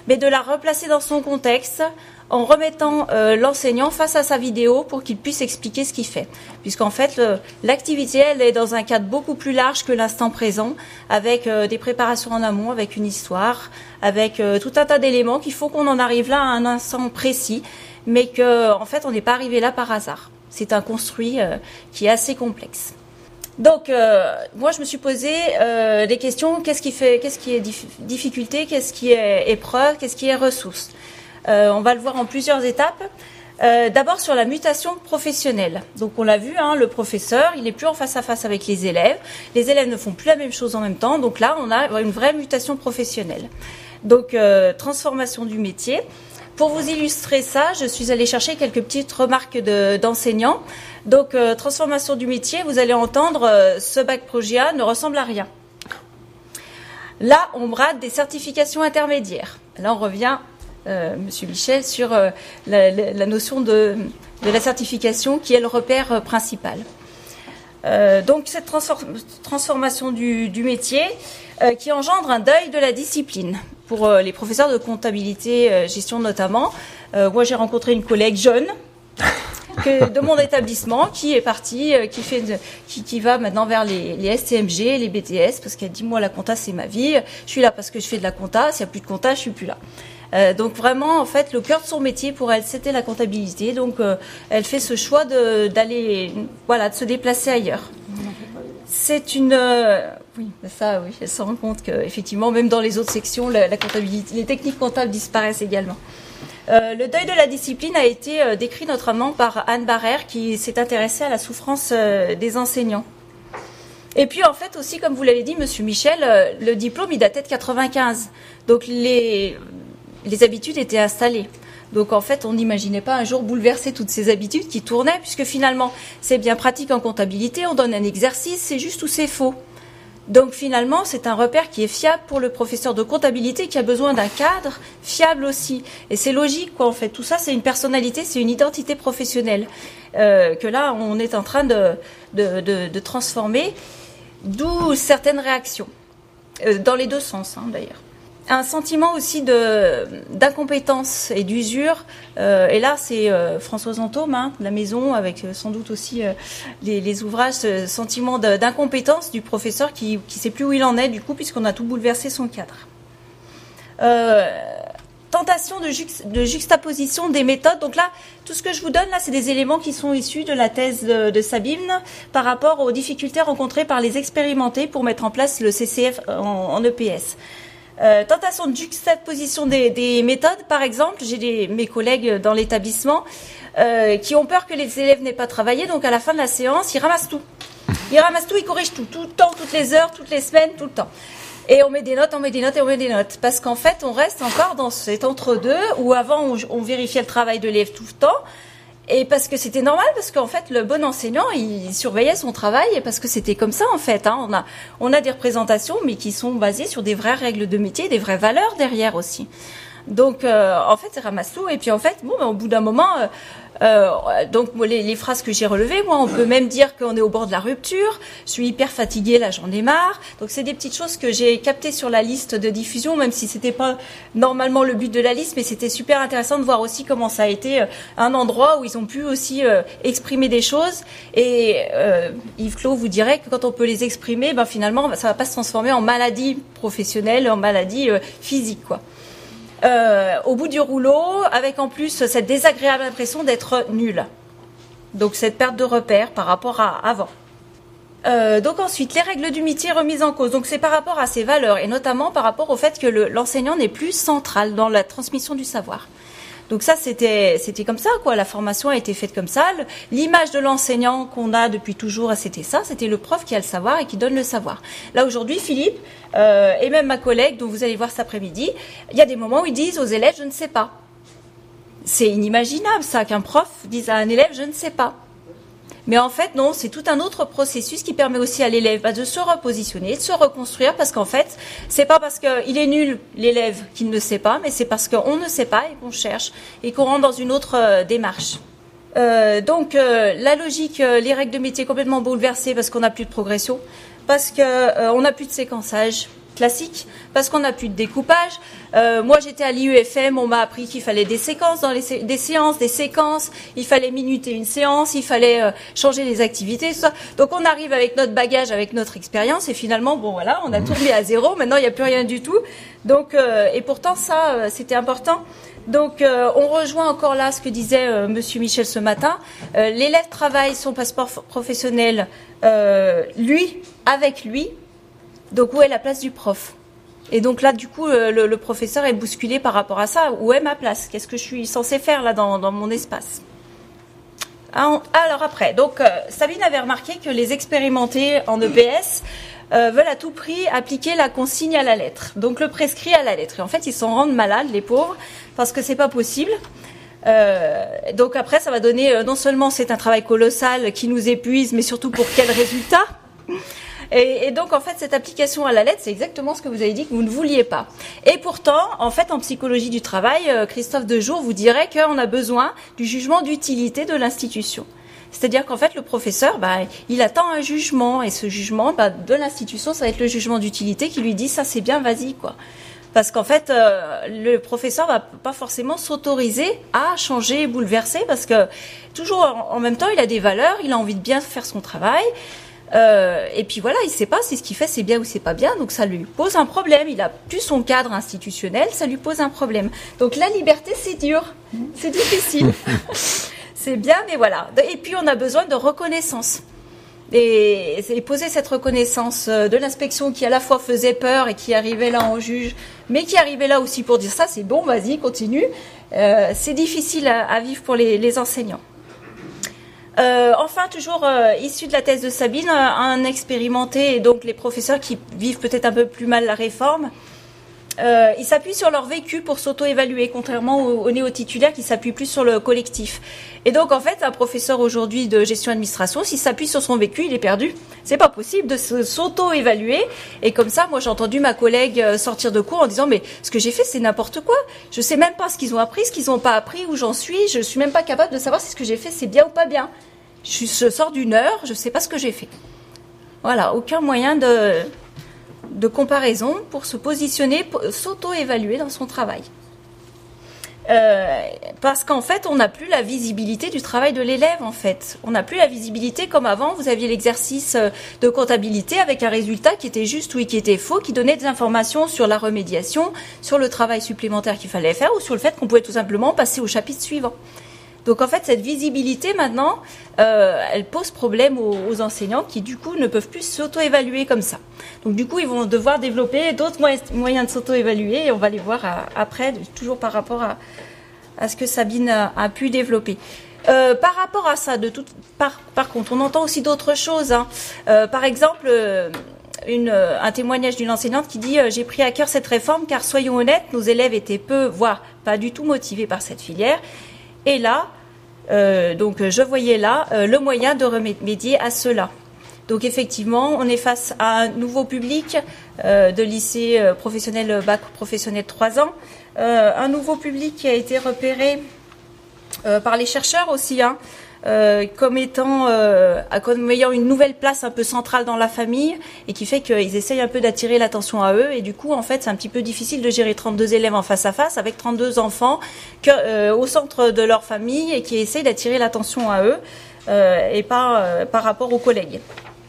mais de la replacer dans son contexte en remettant euh, l'enseignant face à sa vidéo pour qu'il puisse expliquer ce qu'il fait. Puisqu'en fait, le, l'activité, elle est dans un cadre beaucoup plus large que l'instant présent, avec euh, des préparations en amont, avec une histoire, avec euh, tout un tas d'éléments qui font qu'on en arrive là à un instant précis, mais qu'en en fait, on n'est pas arrivé là par hasard. C'est un construit euh, qui est assez complexe. Donc, euh, moi, je me suis posé euh, des questions. Qu'est-ce qui fait, qu'est-ce qui est dif- difficulté, qu'est-ce qui est épreuve, qu'est-ce qui est ressource. Euh, on va le voir en plusieurs étapes. Euh, d'abord sur la mutation professionnelle. Donc, on l'a vu, hein, le professeur, il n'est plus en face à face avec les élèves. Les élèves ne font plus la même chose en même temps. Donc là, on a une vraie mutation professionnelle. Donc, euh, transformation du métier. Pour vous illustrer ça, je suis allée chercher quelques petites remarques de, d'enseignants. Donc, euh, transformation du métier, vous allez entendre, euh, ce bac Progia ne ressemble à rien. Là, on brade des certifications intermédiaires. Là, on revient, euh, Monsieur Michel, sur euh, la, la, la notion de, de la certification qui est le repère euh, principal. Euh, donc, cette transform- transformation du, du métier euh, qui engendre un deuil de la discipline. Pour euh, les professeurs de comptabilité, euh, gestion notamment, euh, moi j'ai rencontré une collègue jeune que, de mon établissement qui est partie, euh, qui, fait de, qui, qui va maintenant vers les, les S T M G, les B T S, parce qu'elle dit moi la compta c'est ma vie, je suis là parce que je fais de la compta, s'il n'y a plus de compta je suis plus là. Euh, donc vraiment en fait le cœur de son métier pour elle c'était la comptabilité, donc euh, elle fait ce choix de, d'aller, voilà, de se déplacer ailleurs. C'est une, euh, oui, ça, oui, elle se rend compte que effectivement, même dans les autres sections, la, la comptabilité, les techniques comptables disparaissent également. Euh, le deuil de la discipline a été euh, décrit notamment par Anne Barrère, qui s'est intéressée à la souffrance euh, des enseignants. Et puis en fait aussi, comme vous l'avez dit, Monsieur Michel, euh, le diplôme il datait de quatre-vingt-quinze, donc les les habitudes étaient installées. Donc en fait, on n'imaginait pas un jour bouleverser toutes ces habitudes qui tournaient, puisque finalement, c'est bien pratique en comptabilité, on donne un exercice, c'est juste ou c'est faux. Donc finalement, c'est un repère qui est fiable pour le professeur de comptabilité qui a besoin d'un cadre fiable aussi. Et c'est logique, quoi, en fait. Tout ça, c'est une personnalité, c'est une identité professionnelle euh, que là, on est en train de, de, de, de transformer, d'où certaines réactions, euh, dans les deux sens, hein, d'ailleurs. Un sentiment aussi de, d'incompétence et d'usure. Euh, et là, c'est euh, Françoise Antôme, hein, de la maison, avec euh, sans doute aussi euh, les, les ouvrages, ce sentiment de, d'incompétence du professeur qui ne sait plus où il en est, du coup, puisqu'on a tout bouleversé son cadre. Euh, tentation de, juxt, de juxtaposition des méthodes. Donc là, tout ce que je vous donne, là, c'est des éléments qui sont issus de la thèse de, de Sabine par rapport aux difficultés rencontrées par les expérimentés pour mettre en place le C C F en, en E P S. Euh, tentation de juxtaposition des, des méthodes, par exemple, j'ai des, mes collègues dans l'établissement euh, qui ont peur que les élèves n'aient pas travaillé, donc à la fin de la séance, ils ramassent tout. Ils ramassent tout, ils corrigent tout, tout le temps, toutes les heures, toutes les semaines, tout le temps. Et on met des notes, on met des notes et on met des notes. Parce qu'en fait, on reste encore dans cet entre-deux où avant, on, on vérifiait le travail de l'élève tout le temps. Et parce que c'était normal, parce qu'en fait, le bon enseignant, il surveillait son travail, et parce que c'était comme ça, en fait. Hein. On a, on a des représentations, mais qui sont basées sur des vraies règles de métier, des vraies valeurs derrière aussi. Donc, euh, en fait, c'est ramasse tout. Et puis, en fait, bon, ben, au bout d'un moment, euh, euh, donc les, les phrases que j'ai relevées, moi, on peut même dire qu'on est au bord de la rupture. Je suis hyper fatiguée, là, j'en ai marre. Donc, c'est des petites choses que j'ai captées sur la liste de diffusion, même si c'était pas normalement le but de la liste, mais c'était super intéressant de voir aussi comment ça a été un endroit où ils ont pu aussi euh, exprimer des choses. Et euh, Yves Clos vous dirait que quand on peut les exprimer, ben finalement, ça va pas se transformer en maladie professionnelle, en maladie euh, physique, quoi. Euh, au bout du rouleau, avec en plus cette désagréable impression d'être nul. Donc cette perte de repère par rapport à avant. Euh, donc ensuite, les règles du métier remises en cause. Donc c'est par rapport à ces valeurs et notamment par rapport au fait que le, l'enseignant n'est plus central dans la transmission du savoir. Donc ça, c'était c'était comme ça, quoi. La formation a été faite comme ça. Le, l'image de l'enseignant qu'on a depuis toujours, c'était ça. C'était le prof qui a le savoir et qui donne le savoir. Là, aujourd'hui, Philippe euh, et même ma collègue, dont vous allez voir cet après-midi, il y a des moments où ils disent aux élèves « je ne sais pas ». C'est inimaginable, ça, qu'un prof dise à un élève « je ne sais pas ». Mais en fait, non, c'est tout un autre processus qui permet aussi à l'élève bah, de se repositionner, de se reconstruire, parce qu'en fait, c'est pas parce qu'il est nul, l'élève, qu'il ne sait pas, mais c'est parce qu'on ne sait pas et qu'on cherche et qu'on rentre dans une autre euh, démarche. Euh, donc, euh, la logique, euh, les règles de métier complètement bouleversées parce qu'on n'a plus de progression, parce qu'on euh, n'a plus de séquençage. classique, parce qu'on n'a plus de découpage. Euh, moi, j'étais à l'I U F M, on m'a appris qu'il fallait des séquences dans les sé- des séances, des séquences, il fallait minuter une séance, il fallait euh, changer les activités, tout ça. Donc, on arrive avec notre bagage, avec notre expérience, et finalement, bon, voilà, on a tout remis à zéro. Maintenant, il n'y a plus rien du tout. Donc, euh, et pourtant, ça, euh, c'était important. Donc, euh, on rejoint encore là ce que disait euh, Monsieur Michel ce matin. Euh, l'élève travaille son passeport f- professionnel, euh, lui, avec lui. Donc, où est la place du prof ? Et donc là, du coup, le, le professeur est bousculé par rapport à ça. Où est ma place ? Qu'est-ce que je suis censée faire là dans, dans mon espace ? Alors après, donc euh, Sabine avait remarqué que les expérimentés en E P S euh, veulent à tout prix appliquer la consigne à la lettre. Donc le prescrit à la lettre. Et en fait, ils s'en rendent malades, les pauvres, parce que c'est pas possible. Euh, donc après, ça va donner, euh, non seulement c'est un travail colossal qui nous épuise, mais surtout pour quel résultat ? Et, et donc, en fait, cette application à la lettre, c'est exactement ce que vous avez dit que vous ne vouliez pas. Et pourtant, en fait, en psychologie du travail, euh, Christophe Dejour vous dirait qu'on a besoin du jugement d'utilité de l'institution. C'est-à-dire qu'en fait, le professeur, bah, il attend un jugement. Et ce jugement bah, de l'institution, ça va être le jugement d'utilité qui lui dit « ça, c'est bien, vas-y ». quoi. Parce qu'en fait, euh, le professeur va pas forcément s'autoriser à changer et bouleverser parce que toujours en, en même temps, il a des valeurs, il a envie de bien faire son travail. Euh, et puis voilà, il sait pas si ce qu'il fait c'est bien ou c'est pas bien, donc ça lui pose un problème. Il a plus son cadre institutionnel, ça lui pose un problème. Donc la liberté, c'est dur, c'est difficile, c'est bien, mais voilà. Et puis on a besoin de reconnaissance. Et, et poser cette reconnaissance de l'inspection qui à la fois faisait peur et qui arrivait là en juge, mais qui arrivait là aussi pour dire ça, c'est bon, vas-y, continue. Euh, c'est difficile à, à vivre pour les, les enseignants. Euh, enfin, toujours euh, issu de la thèse de Sabine, un expérimenté, et donc les professeurs qui vivent peut-être un peu plus mal la réforme, euh, ils s'appuient sur leur vécu pour s'auto-évaluer, contrairement aux, aux néo-titulaires qui s'appuient plus sur le collectif. Et donc, en fait, un professeur aujourd'hui de gestion-administration, s'il s'appuie sur son vécu, il est perdu. C'est pas possible de se, s'auto-évaluer. Et comme ça, moi, j'ai entendu ma collègue sortir de cours en disant, mais ce que j'ai fait, c'est n'importe quoi. Je sais même pas ce qu'ils ont appris, ce qu'ils ont pas appris, où j'en suis. Je suis même pas capable de savoir si ce que j'ai fait, c'est bien ou pas bien. Je, je sors d'une heure, je sais pas ce que j'ai fait. Voilà, aucun moyen de, de comparaison pour se positionner, pour s'auto-évaluer dans son travail. Euh, parce qu'en fait, on n'a plus la visibilité du travail de l'élève, en fait. On n'a plus la visibilité comme avant. Vous aviez l'exercice de comptabilité avec un résultat qui était juste ou qui était faux, qui donnait des informations sur la remédiation, sur le travail supplémentaire qu'il fallait faire ou sur le fait qu'on pouvait tout simplement passer au chapitre suivant. Donc en fait, cette visibilité maintenant, euh, elle pose problème aux, aux enseignants qui du coup ne peuvent plus s'auto-évaluer comme ça. Donc du coup, ils vont devoir développer d'autres moyens, moyens de s'auto-évaluer et on va les voir à, après, toujours par rapport à, à ce que Sabine a, a pu développer. Euh, par rapport à ça, de toute, par, par contre, on entend aussi d'autres choses. Hein. Euh, par exemple, euh, une, un témoignage d'une enseignante qui dit euh, « J'ai pris à cœur cette réforme car, soyons honnêtes, nos élèves étaient peu, voire pas du tout motivés par cette filière. » Et là, euh, donc je voyais là euh, le moyen de remédier à cela. Donc effectivement, on est face à un nouveau public euh, de lycée euh, professionnel, bac professionnel trois ans, euh, un nouveau public qui a été repéré euh, par les chercheurs aussi, hein, euh, comme étant, euh, comme ayant une nouvelle place un peu centrale dans la famille et qui fait qu'ils essayent un peu d'attirer l'attention à eux. Et du coup, en fait, c'est un petit peu difficile de gérer trente-deux élèves en face à face avec trente-deux enfants que, euh, au centre de leur famille et qui essayent d'attirer l'attention à eux euh, et pas euh, par rapport aux collègues.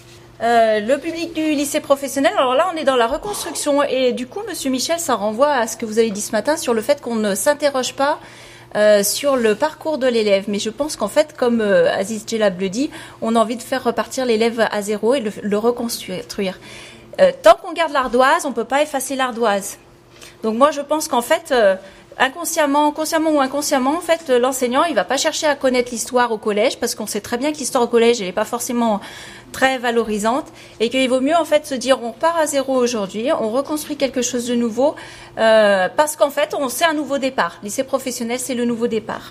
Euh, le public du lycée professionnel, alors là on est dans la reconstruction et du coup Monsieur Michel, ça renvoie à ce que vous avez dit ce matin sur le fait qu'on ne s'interroge pas euh, sur le parcours de l'élève, mais je pense qu'en fait comme euh, Aziz Djellab le dit, on a envie de faire repartir l'élève à zéro et le, le reconstruire. Euh, tant qu'on garde l'ardoise, on peut pas effacer l'ardoise. Donc moi je pense qu'en fait euh, inconsciemment, consciemment ou inconsciemment, en fait, l'enseignant, il va pas chercher à connaître l'histoire au collège parce qu'on sait très bien que l'histoire au collège, elle est pas forcément très valorisante et qu'il vaut mieux, en fait, se dire, on part à zéro aujourd'hui, on reconstruit quelque chose de nouveau euh, parce qu'en fait, on c'est un nouveau départ. Lycée professionnel, c'est le nouveau départ.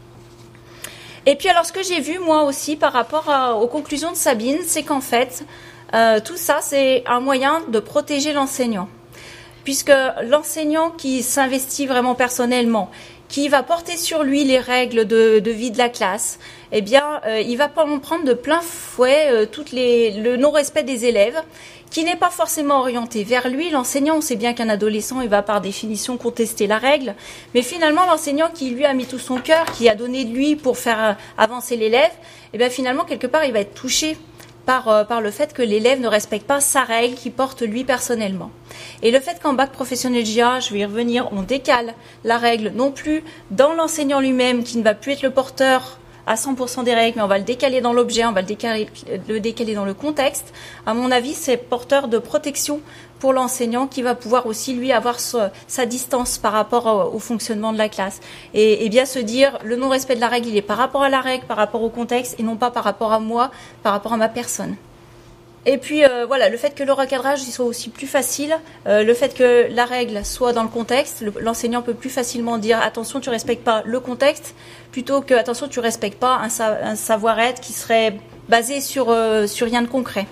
Et puis, alors, ce que j'ai vu, moi aussi, par rapport à, aux conclusions de Sabine, c'est qu'en fait, euh, tout ça, c'est un moyen de protéger l'enseignant. Puisque l'enseignant qui s'investit vraiment personnellement, qui va porter sur lui les règles de, de vie de la classe, eh bien, euh, il va prendre de plein fouet euh, toutes les, le non-respect des élèves, qui n'est pas forcément orienté vers lui. L'enseignant, on sait bien qu'un adolescent, il va par définition contester la règle, mais finalement, l'enseignant qui lui a mis tout son cœur, qui a donné de lui pour faire avancer l'élève, eh bien, finalement, quelque part, il va être touché par, euh, par le fait que l'élève ne respecte pas sa règle qui porte lui personnellement. Et le fait qu'en bac professionnel J A, je vais y revenir, on décale la règle non plus dans l'enseignant lui-même qui ne va plus être le porteur à cent pour cent des règles, mais on va le décaler dans l'objet, on va le décaler, le décaler dans le contexte. À mon avis, c'est porteur de protection pour l'enseignant qui va pouvoir aussi, lui, avoir sa, sa distance par rapport au, au fonctionnement de la classe. Et, et bien se dire, le non-respect de la règle, il est par rapport à la règle, par rapport au contexte, et non pas par rapport à moi, par rapport à ma personne. Et puis euh, voilà, le fait que le recadrage il soit aussi plus facile, euh, le fait que la règle soit dans le contexte, le, l'enseignant peut plus facilement dire attention tu respectes pas le contexte, plutôt que attention tu respectes pas un, sa- un savoir-être qui serait basé sur euh, sur rien de concret.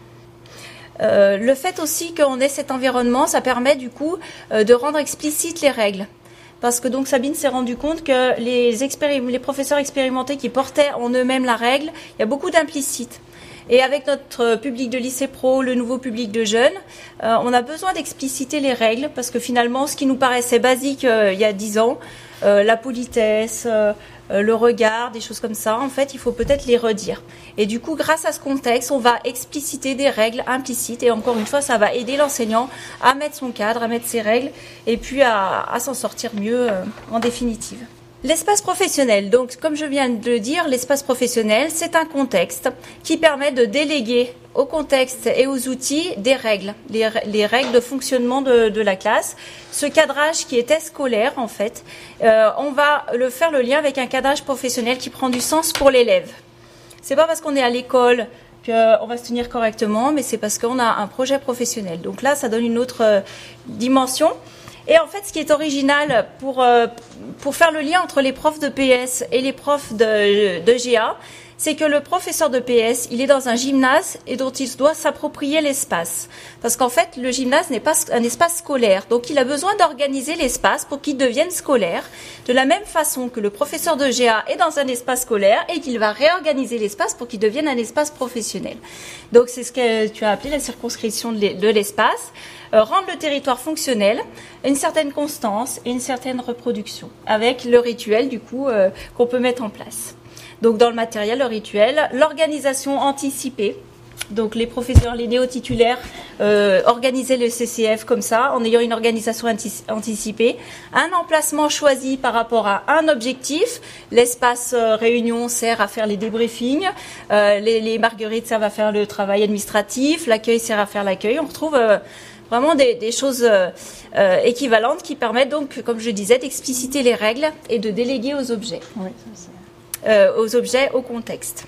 Euh, le fait aussi qu'on ait cet environnement, ça permet du coup euh, de rendre explicites les règles. Parce que donc Sabine s'est rendu compte que les, expérim- les professeurs expérimentés qui portaient en eux-mêmes la règle, il y a beaucoup d'implicites. Et avec notre public de lycée pro, le nouveau public de jeunes, euh, on a besoin d'expliciter les règles parce que finalement, ce qui nous paraissait basique euh, il y a dix ans, euh, la politesse, euh, le regard, des choses comme ça, en fait, il faut peut-être les redire. Et du coup, grâce à ce contexte, on va expliciter des règles implicites et encore une fois, ça va aider l'enseignant à mettre son cadre, à mettre ses règles et puis à, à s'en sortir mieux euh, en définitive. L'espace professionnel, donc comme je viens de le dire, l'espace professionnel, c'est un contexte qui permet de déléguer au contexte et aux outils des règles, les, les règles de fonctionnement de, de la classe. Ce cadrage qui était scolaire, en fait, euh, on va le faire le lien avec un cadrage professionnel qui prend du sens pour l'élève. C'est pas parce qu'on est à l'école qu'on va se tenir correctement, mais c'est parce qu'on a un projet professionnel. Donc là, ça donne une autre euh, dimension. Et en fait, ce qui est original pour, euh, pour faire le lien entre les profs de P S et les profs de, de G A, c'est que le professeur de P S, il est dans un gymnase et dont il doit s'approprier l'espace. Parce qu'en fait, le gymnase n'est pas un espace scolaire. Donc, il a besoin d'organiser l'espace pour qu'il devienne scolaire. De la même façon que le professeur de G A est dans un espace scolaire et qu'il va réorganiser l'espace pour qu'il devienne un espace professionnel. Donc, c'est ce que tu as appelé la circonscription de l'espace. Euh, rendre le territoire fonctionnel, une certaine constance et une certaine reproduction, avec le rituel, du coup, euh, qu'on peut mettre en place. Donc, dans le matériel, le rituel, l'organisation anticipée. Donc, les professeurs, les néo-titulaires, euh, organiser le C C F comme ça, en ayant une organisation anti- anticipée. Un emplacement choisi par rapport à un objectif. L'espace euh, réunion sert à faire les débriefings. Euh, les, les marguerites servent à faire le travail administratif. L'accueil sert à faire l'accueil. On retrouve euh, vraiment des, des choses euh, euh, équivalentes qui permettent donc, comme je disais, d'expliciter les règles et de déléguer aux objets. Oui, ça, Euh, aux objets, au contexte.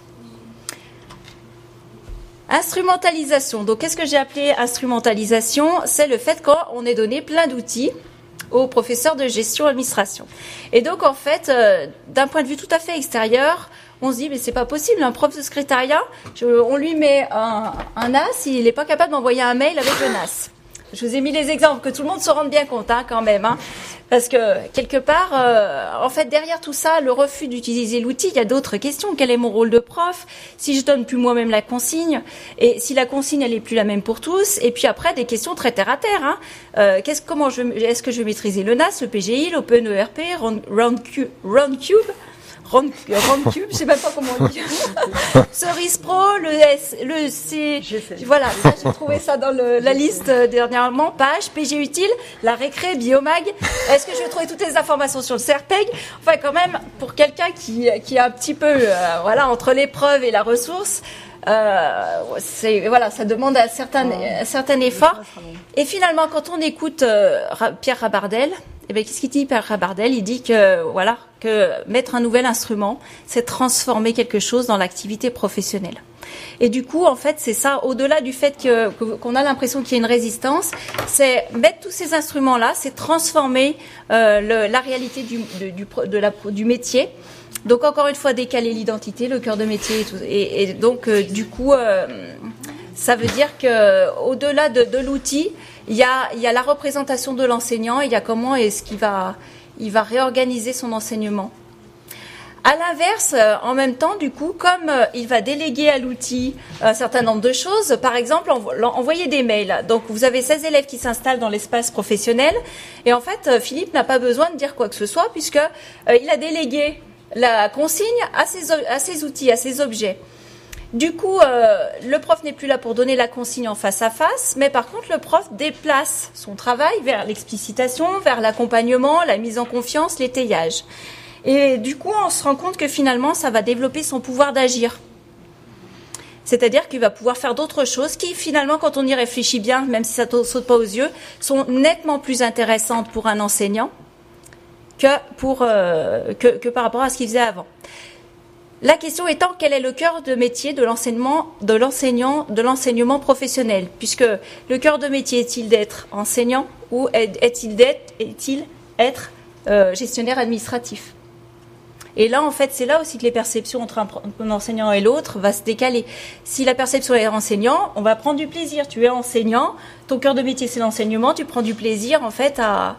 Instrumentalisation. Donc, qu'est-ce que j'ai appelé instrumentalisation ? C'est le fait qu'on ait donné plein d'outils aux professeurs de gestion administration. Et donc, en fait, euh, d'un point de vue tout à fait extérieur, on se dit, mais c'est pas possible, un prof de secrétariat, je, on lui met un, un N A S, il n'est pas capable d'envoyer un mail avec le N A S. Je vous ai mis les exemples, que tout le monde se rende bien compte, hein, quand même, hein, parce que quelque part, euh, en fait, derrière tout ça, le refus d'utiliser l'outil, il y a d'autres questions. Quel est mon rôle de prof ? Si je donne plus moi-même la consigne, et si la consigne elle est plus la même pour tous, et puis après des questions très terre à terre. Hein. Euh, qu'est-ce, comment je, est-ce que je vais maîtriser le N A S, le P G I, l'Open E R P, Roundcube, Roundcube Roundcube, je sais même pas comment on dit. Cerise Pro, le S, le C. Voilà, là j'ai trouvé ça dans le, la liste euh, dernièrement. Page, P G utile, la récré, Biomag. Est-ce que je vais trouver toutes les informations sur le CERPEG ? Enfin, quand même, pour quelqu'un qui, qui est un petit peu, euh, voilà, entre l'épreuve et la ressource. Euh, c'est voilà, ça demande un certain, un certain effort. Et finalement, quand on écoute euh, Pierre Rabardel, eh bien, qu'est-ce qu'il dit, Pierre Rabardel ? Il dit que voilà, que mettre un nouvel instrument, c'est transformer quelque chose dans l'activité professionnelle. Et du coup, en fait, c'est ça. Au-delà du fait que, que qu'on a l'impression qu'il y a une résistance, c'est mettre tous ces instruments-là, c'est transformer euh, le, la réalité du, de, du, de la, du métier. Donc encore une fois, décaler l'identité, le cœur de métier et tout. Et, et donc euh, du coup, euh, ça veut dire que au-delà de, de l'outil, il y a, il y a la représentation de l'enseignant. Il y a comment est-ce qu'il va, il va réorganiser son enseignement. À l'inverse, euh, en même temps, du coup, comme euh, il va déléguer à l'outil un certain nombre de choses, par exemple, envo- envoyer des mails. Donc, vous avez seize élèves qui s'installent dans l'espace professionnel, et en fait, euh, Philippe n'a pas besoin de dire quoi que ce soit, puisque euh, il a délégué la consigne à ses, à ses outils, à ses objets. Du coup, euh, le prof n'est plus là pour donner la consigne en face à face, mais par contre, le prof déplace son travail vers l'explicitation, vers l'accompagnement, la mise en confiance, l'étayage. Et du coup, on se rend compte que finalement, ça va développer son pouvoir d'agir. C'est-à-dire qu'il va pouvoir faire d'autres choses qui, finalement, quand on y réfléchit bien, même si ça ne saute pas aux yeux, sont nettement plus intéressantes pour un enseignant que, pour, euh, que, que par rapport à ce qu'il faisait avant. La question étant, quel est le cœur de métier de l'enseignement, de l'enseignant, de l'enseignement professionnel? Puisque le cœur de métier est-il d'être enseignant ou est-il d'être, est-il être euh, gestionnaire administratif? Et là, en fait, c'est là aussi que les perceptions entre un, un enseignant et l'autre va se décaler. Si la perception est enseignant, on va prendre du plaisir. Tu es enseignant, ton cœur de métier c'est l'enseignement, tu prends du plaisir en fait à,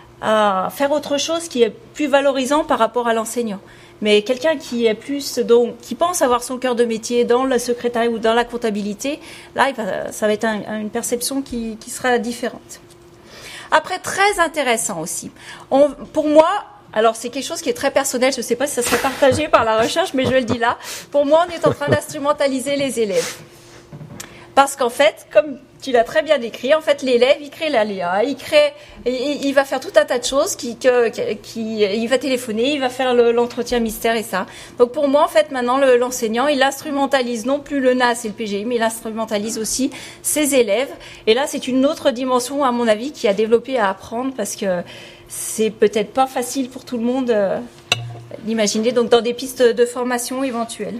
à faire autre chose qui est plus valorisant par rapport à l'enseignant. Mais quelqu'un qui est plus, donc, qui pense avoir son cœur de métier dans le secrétariat ou dans la comptabilité, là, il va, ça va être un, une perception qui, qui sera différente. Après, très intéressant aussi. On, pour moi, alors c'est quelque chose qui est très personnel, je ne sais pas si ça serait partagé par la recherche, mais je le dis là. Pour moi, on est en train d'instrumentaliser les élèves. Parce qu'en fait, comme tu l'as très bien décrit, en fait, l'élève, il crée l'aléa, il crée, il, il va faire tout un tas de choses, qui, que, qui, il va téléphoner, il va faire le, l'entretien mystère et ça. Donc pour moi, en fait, maintenant, le, l'enseignant, il instrumentalise non plus le N A S et le P G I, mais il instrumentalise aussi ses élèves. Et là, c'est une autre dimension, à mon avis, qui a développé à apprendre, parce que c'est peut-être pas facile pour tout le monde euh, d'imaginer, donc dans des pistes de formation éventuelles.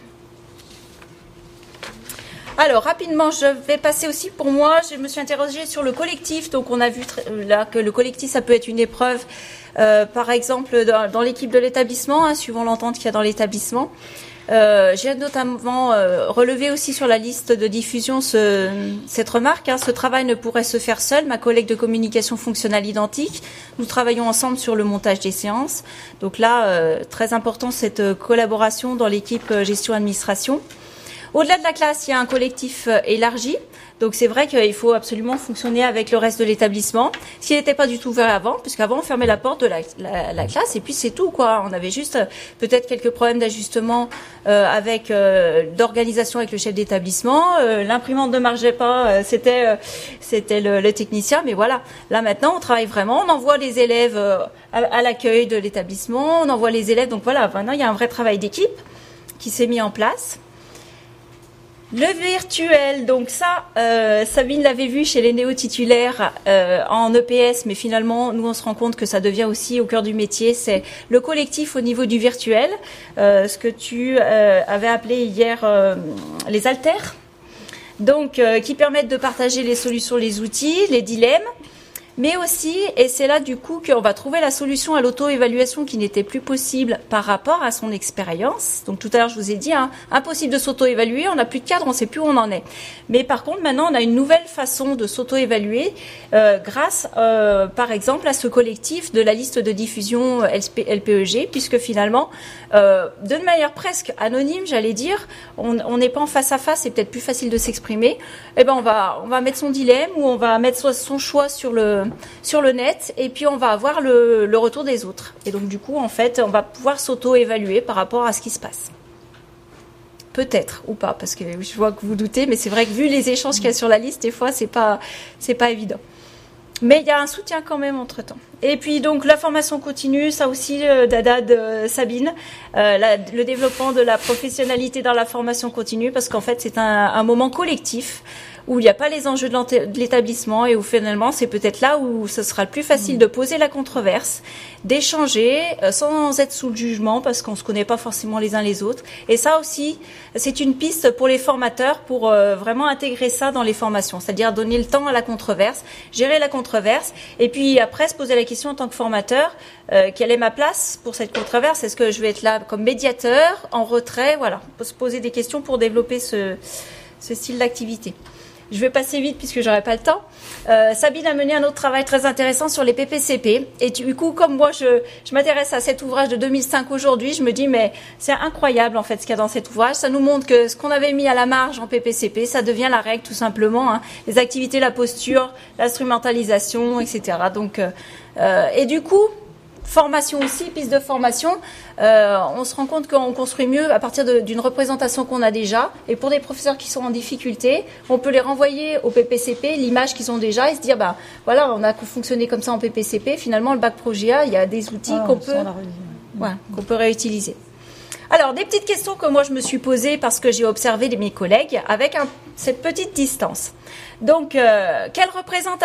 Alors, rapidement, je vais passer aussi, pour moi, je me suis interrogée sur le collectif. Donc, on a vu là que le collectif, ça peut être une épreuve, euh, par exemple, dans, dans l'équipe de l'établissement, hein, suivant l'entente qu'il y a dans l'établissement. Euh, j'ai notamment euh, relevé aussi sur la liste de diffusion ce, cette remarque. Hein, ce travail ne pourrait se faire seul. Ma collègue de communication fonctionnelle identique. Nous travaillons ensemble sur le montage des séances. Donc là, euh, très important cette collaboration dans l'équipe gestion-administration. Au-delà de la classe, il y a un collectif élargi. Donc c'est vrai qu'il faut absolument fonctionner avec le reste de l'établissement, ce qui n'était pas du tout ouvert avant, puisqu'avant on fermait la porte de la, la, la classe et puis c'est tout quoi. On avait juste euh, peut-être quelques problèmes d'ajustement euh, avec euh, d'organisation avec le chef d'établissement. Euh, l'imprimante ne marchait pas, euh, c'était euh, c'était le, le technicien, mais voilà. Là maintenant on travaille vraiment, on envoie les élèves euh, à, à l'accueil de l'établissement, on envoie les élèves. Donc voilà, maintenant il y a un vrai travail d'équipe qui s'est mis en place. Le virtuel, donc ça, euh, Sabine l'avait vu chez les néo-titulaires euh, en E P S, mais finalement, nous, on se rend compte que ça devient aussi au cœur du métier. C'est le collectif au niveau du virtuel, euh, ce que tu euh, avais appelé hier euh, les haltères, donc euh, qui permettent de partager les solutions, les outils, les dilemmes, mais aussi, et c'est là du coup qu'on va trouver la solution à l'auto-évaluation qui n'était plus possible par rapport à son expérience. Donc tout à l'heure je vous ai dit, hein, impossible de s'auto-évaluer, on n'a plus de cadre, on ne sait plus où on en est. Mais par contre maintenant on a une nouvelle façon de s'auto-évaluer euh, grâce euh, par exemple à ce collectif de la liste de diffusion L P E G, puisque finalement euh, de manière presque anonyme, j'allais dire, on n'est pas en face à face, c'est peut-être plus facile de s'exprimer. Eh ben on va on va mettre son dilemme ou on va mettre son choix sur le sur le net et puis on va avoir le, le retour des autres. Et donc du coup, en fait, on va pouvoir s'auto-évaluer par rapport à ce qui se passe. Peut-être ou pas, parce que je vois que vous doutez, mais c'est vrai que vu les échanges qu'il y a sur la liste, des fois, c'est pas c'est pas évident. Mais il y a un soutien quand même entre-temps. Et puis donc la formation continue, ça aussi, euh, Dada de Sabine, euh, la, le développement de la professionnalité dans la formation continue, parce qu'en fait c'est un, un moment collectif où il n'y a pas les enjeux de l'établissement et où finalement c'est peut-être là où ce sera le plus facile de poser la controverse, d'échanger euh, sans être sous le jugement parce qu'on se connaît pas forcément les uns les autres. Et ça aussi, c'est une piste pour les formateurs pour euh, vraiment intégrer ça dans les formations, c'est-à-dire donner le temps à la controverse, gérer la controverse et puis après se poser la question en tant que formateur, euh, quelle est ma place pour cette controverse? Est-ce que je vais être là comme médiateur, en retrait? Voilà, se poser des questions pour développer ce, ce style d'activité. Je vais passer vite puisque j'aurai pas le temps. Euh, Sabine a mené un autre travail très intéressant sur les P P C P. Et du coup, comme moi, je, je m'intéresse à cet ouvrage de deux mille cinq aujourd'hui, je me dis, mais c'est incroyable en fait ce qu'il y a dans cet ouvrage. Ça nous montre que ce qu'on avait mis à la marge en P P C P, ça devient la règle tout simplement. Hein. Les activités, la posture, l'instrumentalisation, et cetera. Donc, euh, et du coup, formation aussi, piste de formation, euh, on se rend compte qu'on construit mieux à partir de, d'une représentation qu'on a déjà. Et pour des professeurs qui sont en difficulté, on peut les renvoyer au P P C P, l'image qu'ils ont déjà, et se dire, bah voilà, on a fonctionné comme ça en P P C P. Finalement, le bac Pro G A, il y a des outils ah, qu'on peut, ouais, qu'on peut réutiliser. Alors, des petites questions que moi je me suis posées parce que j'ai observé mes collègues avec un, cette petite distance. Donc, euh, quelle représentation ?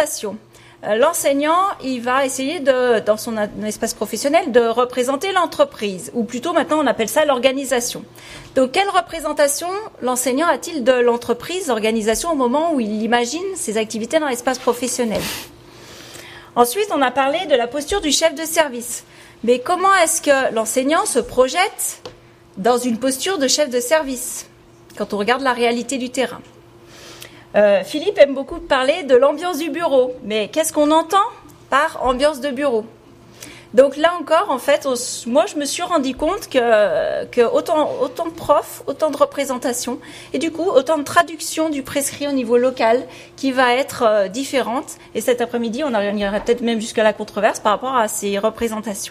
L'enseignant, il va essayer de, dans son espace professionnel, de représenter l'entreprise, ou plutôt maintenant on appelle ça l'organisation. Donc, quelle représentation l'enseignant a-t-il de l'entreprise, l'organisation, au moment où il imagine ses activités dans l'espace professionnel ? Ensuite, on a parlé de la posture du chef de service. Mais comment est-ce que l'enseignant se projette dans une posture de chef de service, quand on regarde la réalité du terrain ? Euh, Philippe aime beaucoup parler de l'ambiance du bureau, mais qu'est-ce qu'on entend par ambiance de bureau ? Donc là encore, en fait, on, moi je me suis rendu compte que, que autant, autant de profs, autant de représentations, et du coup autant de traduction du prescrit au niveau local qui va être euh, différente. Et cet après-midi, on ira peut-être même jusqu'à la controverse par rapport à ces représentations.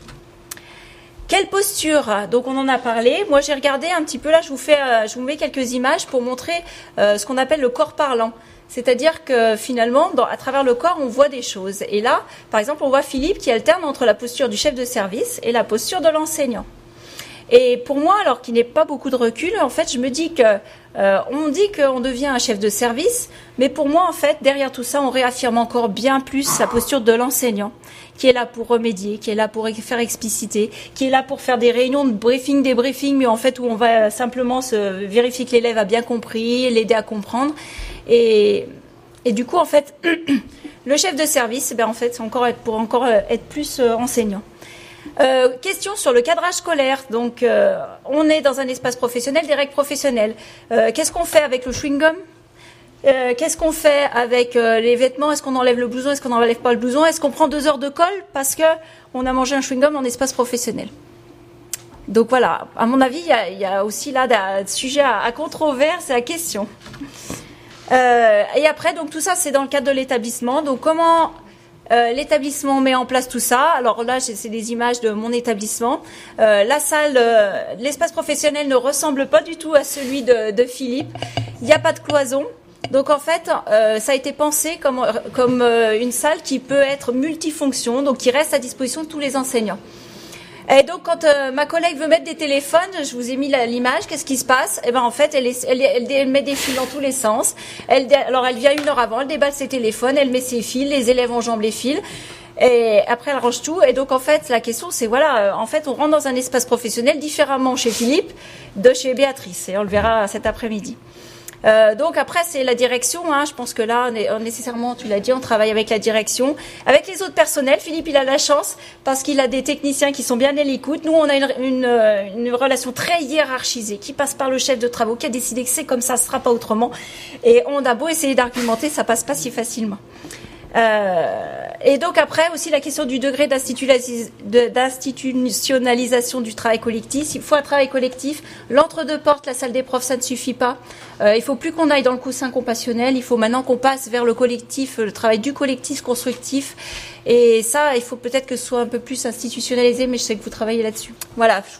Quelle posture ? Donc on en a parlé. Moi j'ai regardé un petit peu là, je vous fais, euh, je vous mets quelques images pour montrer euh, ce qu'on appelle le corps parlant. C'est-à-dire que finalement, dans, à travers le corps, on voit des choses. Et là, par exemple, on voit Philippe qui alterne entre la posture du chef de service et la posture de l'enseignant. Et pour moi, alors qu'il n'est pas beaucoup de recul, en fait, je me dis que euh, on dit qu'on devient un chef de service, mais pour moi, en fait, derrière tout ça, on réaffirme encore bien plus sa posture de l'enseignant, qui est là pour remédier, qui est là pour faire expliciter, qui est là pour faire des réunions de briefing, des briefings, mais en fait où on va simplement se vérifier que l'élève a bien compris, l'aider à comprendre. Et, et du coup, en fait, le chef de service, ben en fait, c'est encore être, pour encore être plus euh, enseignant. Euh, question sur le cadrage scolaire. Donc, euh, on est dans un espace professionnel, des règles professionnelles. Euh, qu'est-ce qu'on fait avec le chewing-gum ? euh, Qu'est-ce qu'on fait avec euh, les vêtements ? Est-ce qu'on enlève le blouson ? Est-ce qu'on n'enlève pas le blouson ? Est-ce qu'on prend deux heures de colle parce que on a mangé un chewing-gum en espace professionnel ? Donc voilà, à mon avis, il y a, il y a aussi là des sujets à, à controverse et à question. Euh, et après, donc tout ça, c'est dans le cadre de l'établissement. Donc comment Euh, l'établissement met en place tout ça. Alors là, c'est des images de mon établissement. Euh, la salle, euh, l'espace professionnel ne ressemble pas du tout à celui de, de Philippe. Il n'y a pas de cloison. Donc en fait, euh, ça a été pensé comme, comme euh, une salle qui peut être multifonction, donc qui reste à disposition de tous les enseignants. Et donc, quand euh, ma collègue veut mettre des téléphones, je vous ai mis l'image, qu'est-ce qui se passe ? Eh ben, en fait, elle, est, elle, elle, elle met des fils dans tous les sens. Elle, alors, elle vient une heure avant, elle déballe ses téléphones, elle met ses fils, les élèves enjambent les fils. Et après, elle range tout. Et donc, en fait, la question, c'est, voilà, en fait, on rentre dans un espace professionnel différemment chez Philippe de chez Béatrice. Et on le verra cet après-midi. Euh, donc après c'est la direction, hein. Je pense que là on est, on, nécessairement, tu l'as dit, on travaille avec la direction, avec les autres personnels. Philippe il a la chance parce qu'il a des techniciens qui sont bien à l'écoute. Nous on a une, une, une relation très hiérarchisée qui passe par le chef de travaux qui a décidé que c'est comme ça, ce sera pas autrement. Et on a beau essayer d'argumenter, ça passe pas si facilement. Euh, et donc après aussi la question du degré d'institutionnalisation du travail collectif. Il faut un travail collectif. L'entre-deux portes, la salle des profs, ça ne suffit pas. Euh, il faut plus qu'on aille dans le coussin compassionnel. Il faut maintenant qu'on passe vers le collectif, le travail du collectif constructif. Et ça, il faut peut-être que ce soit un peu plus institutionnalisé, mais je sais que vous travaillez là-dessus. Voilà.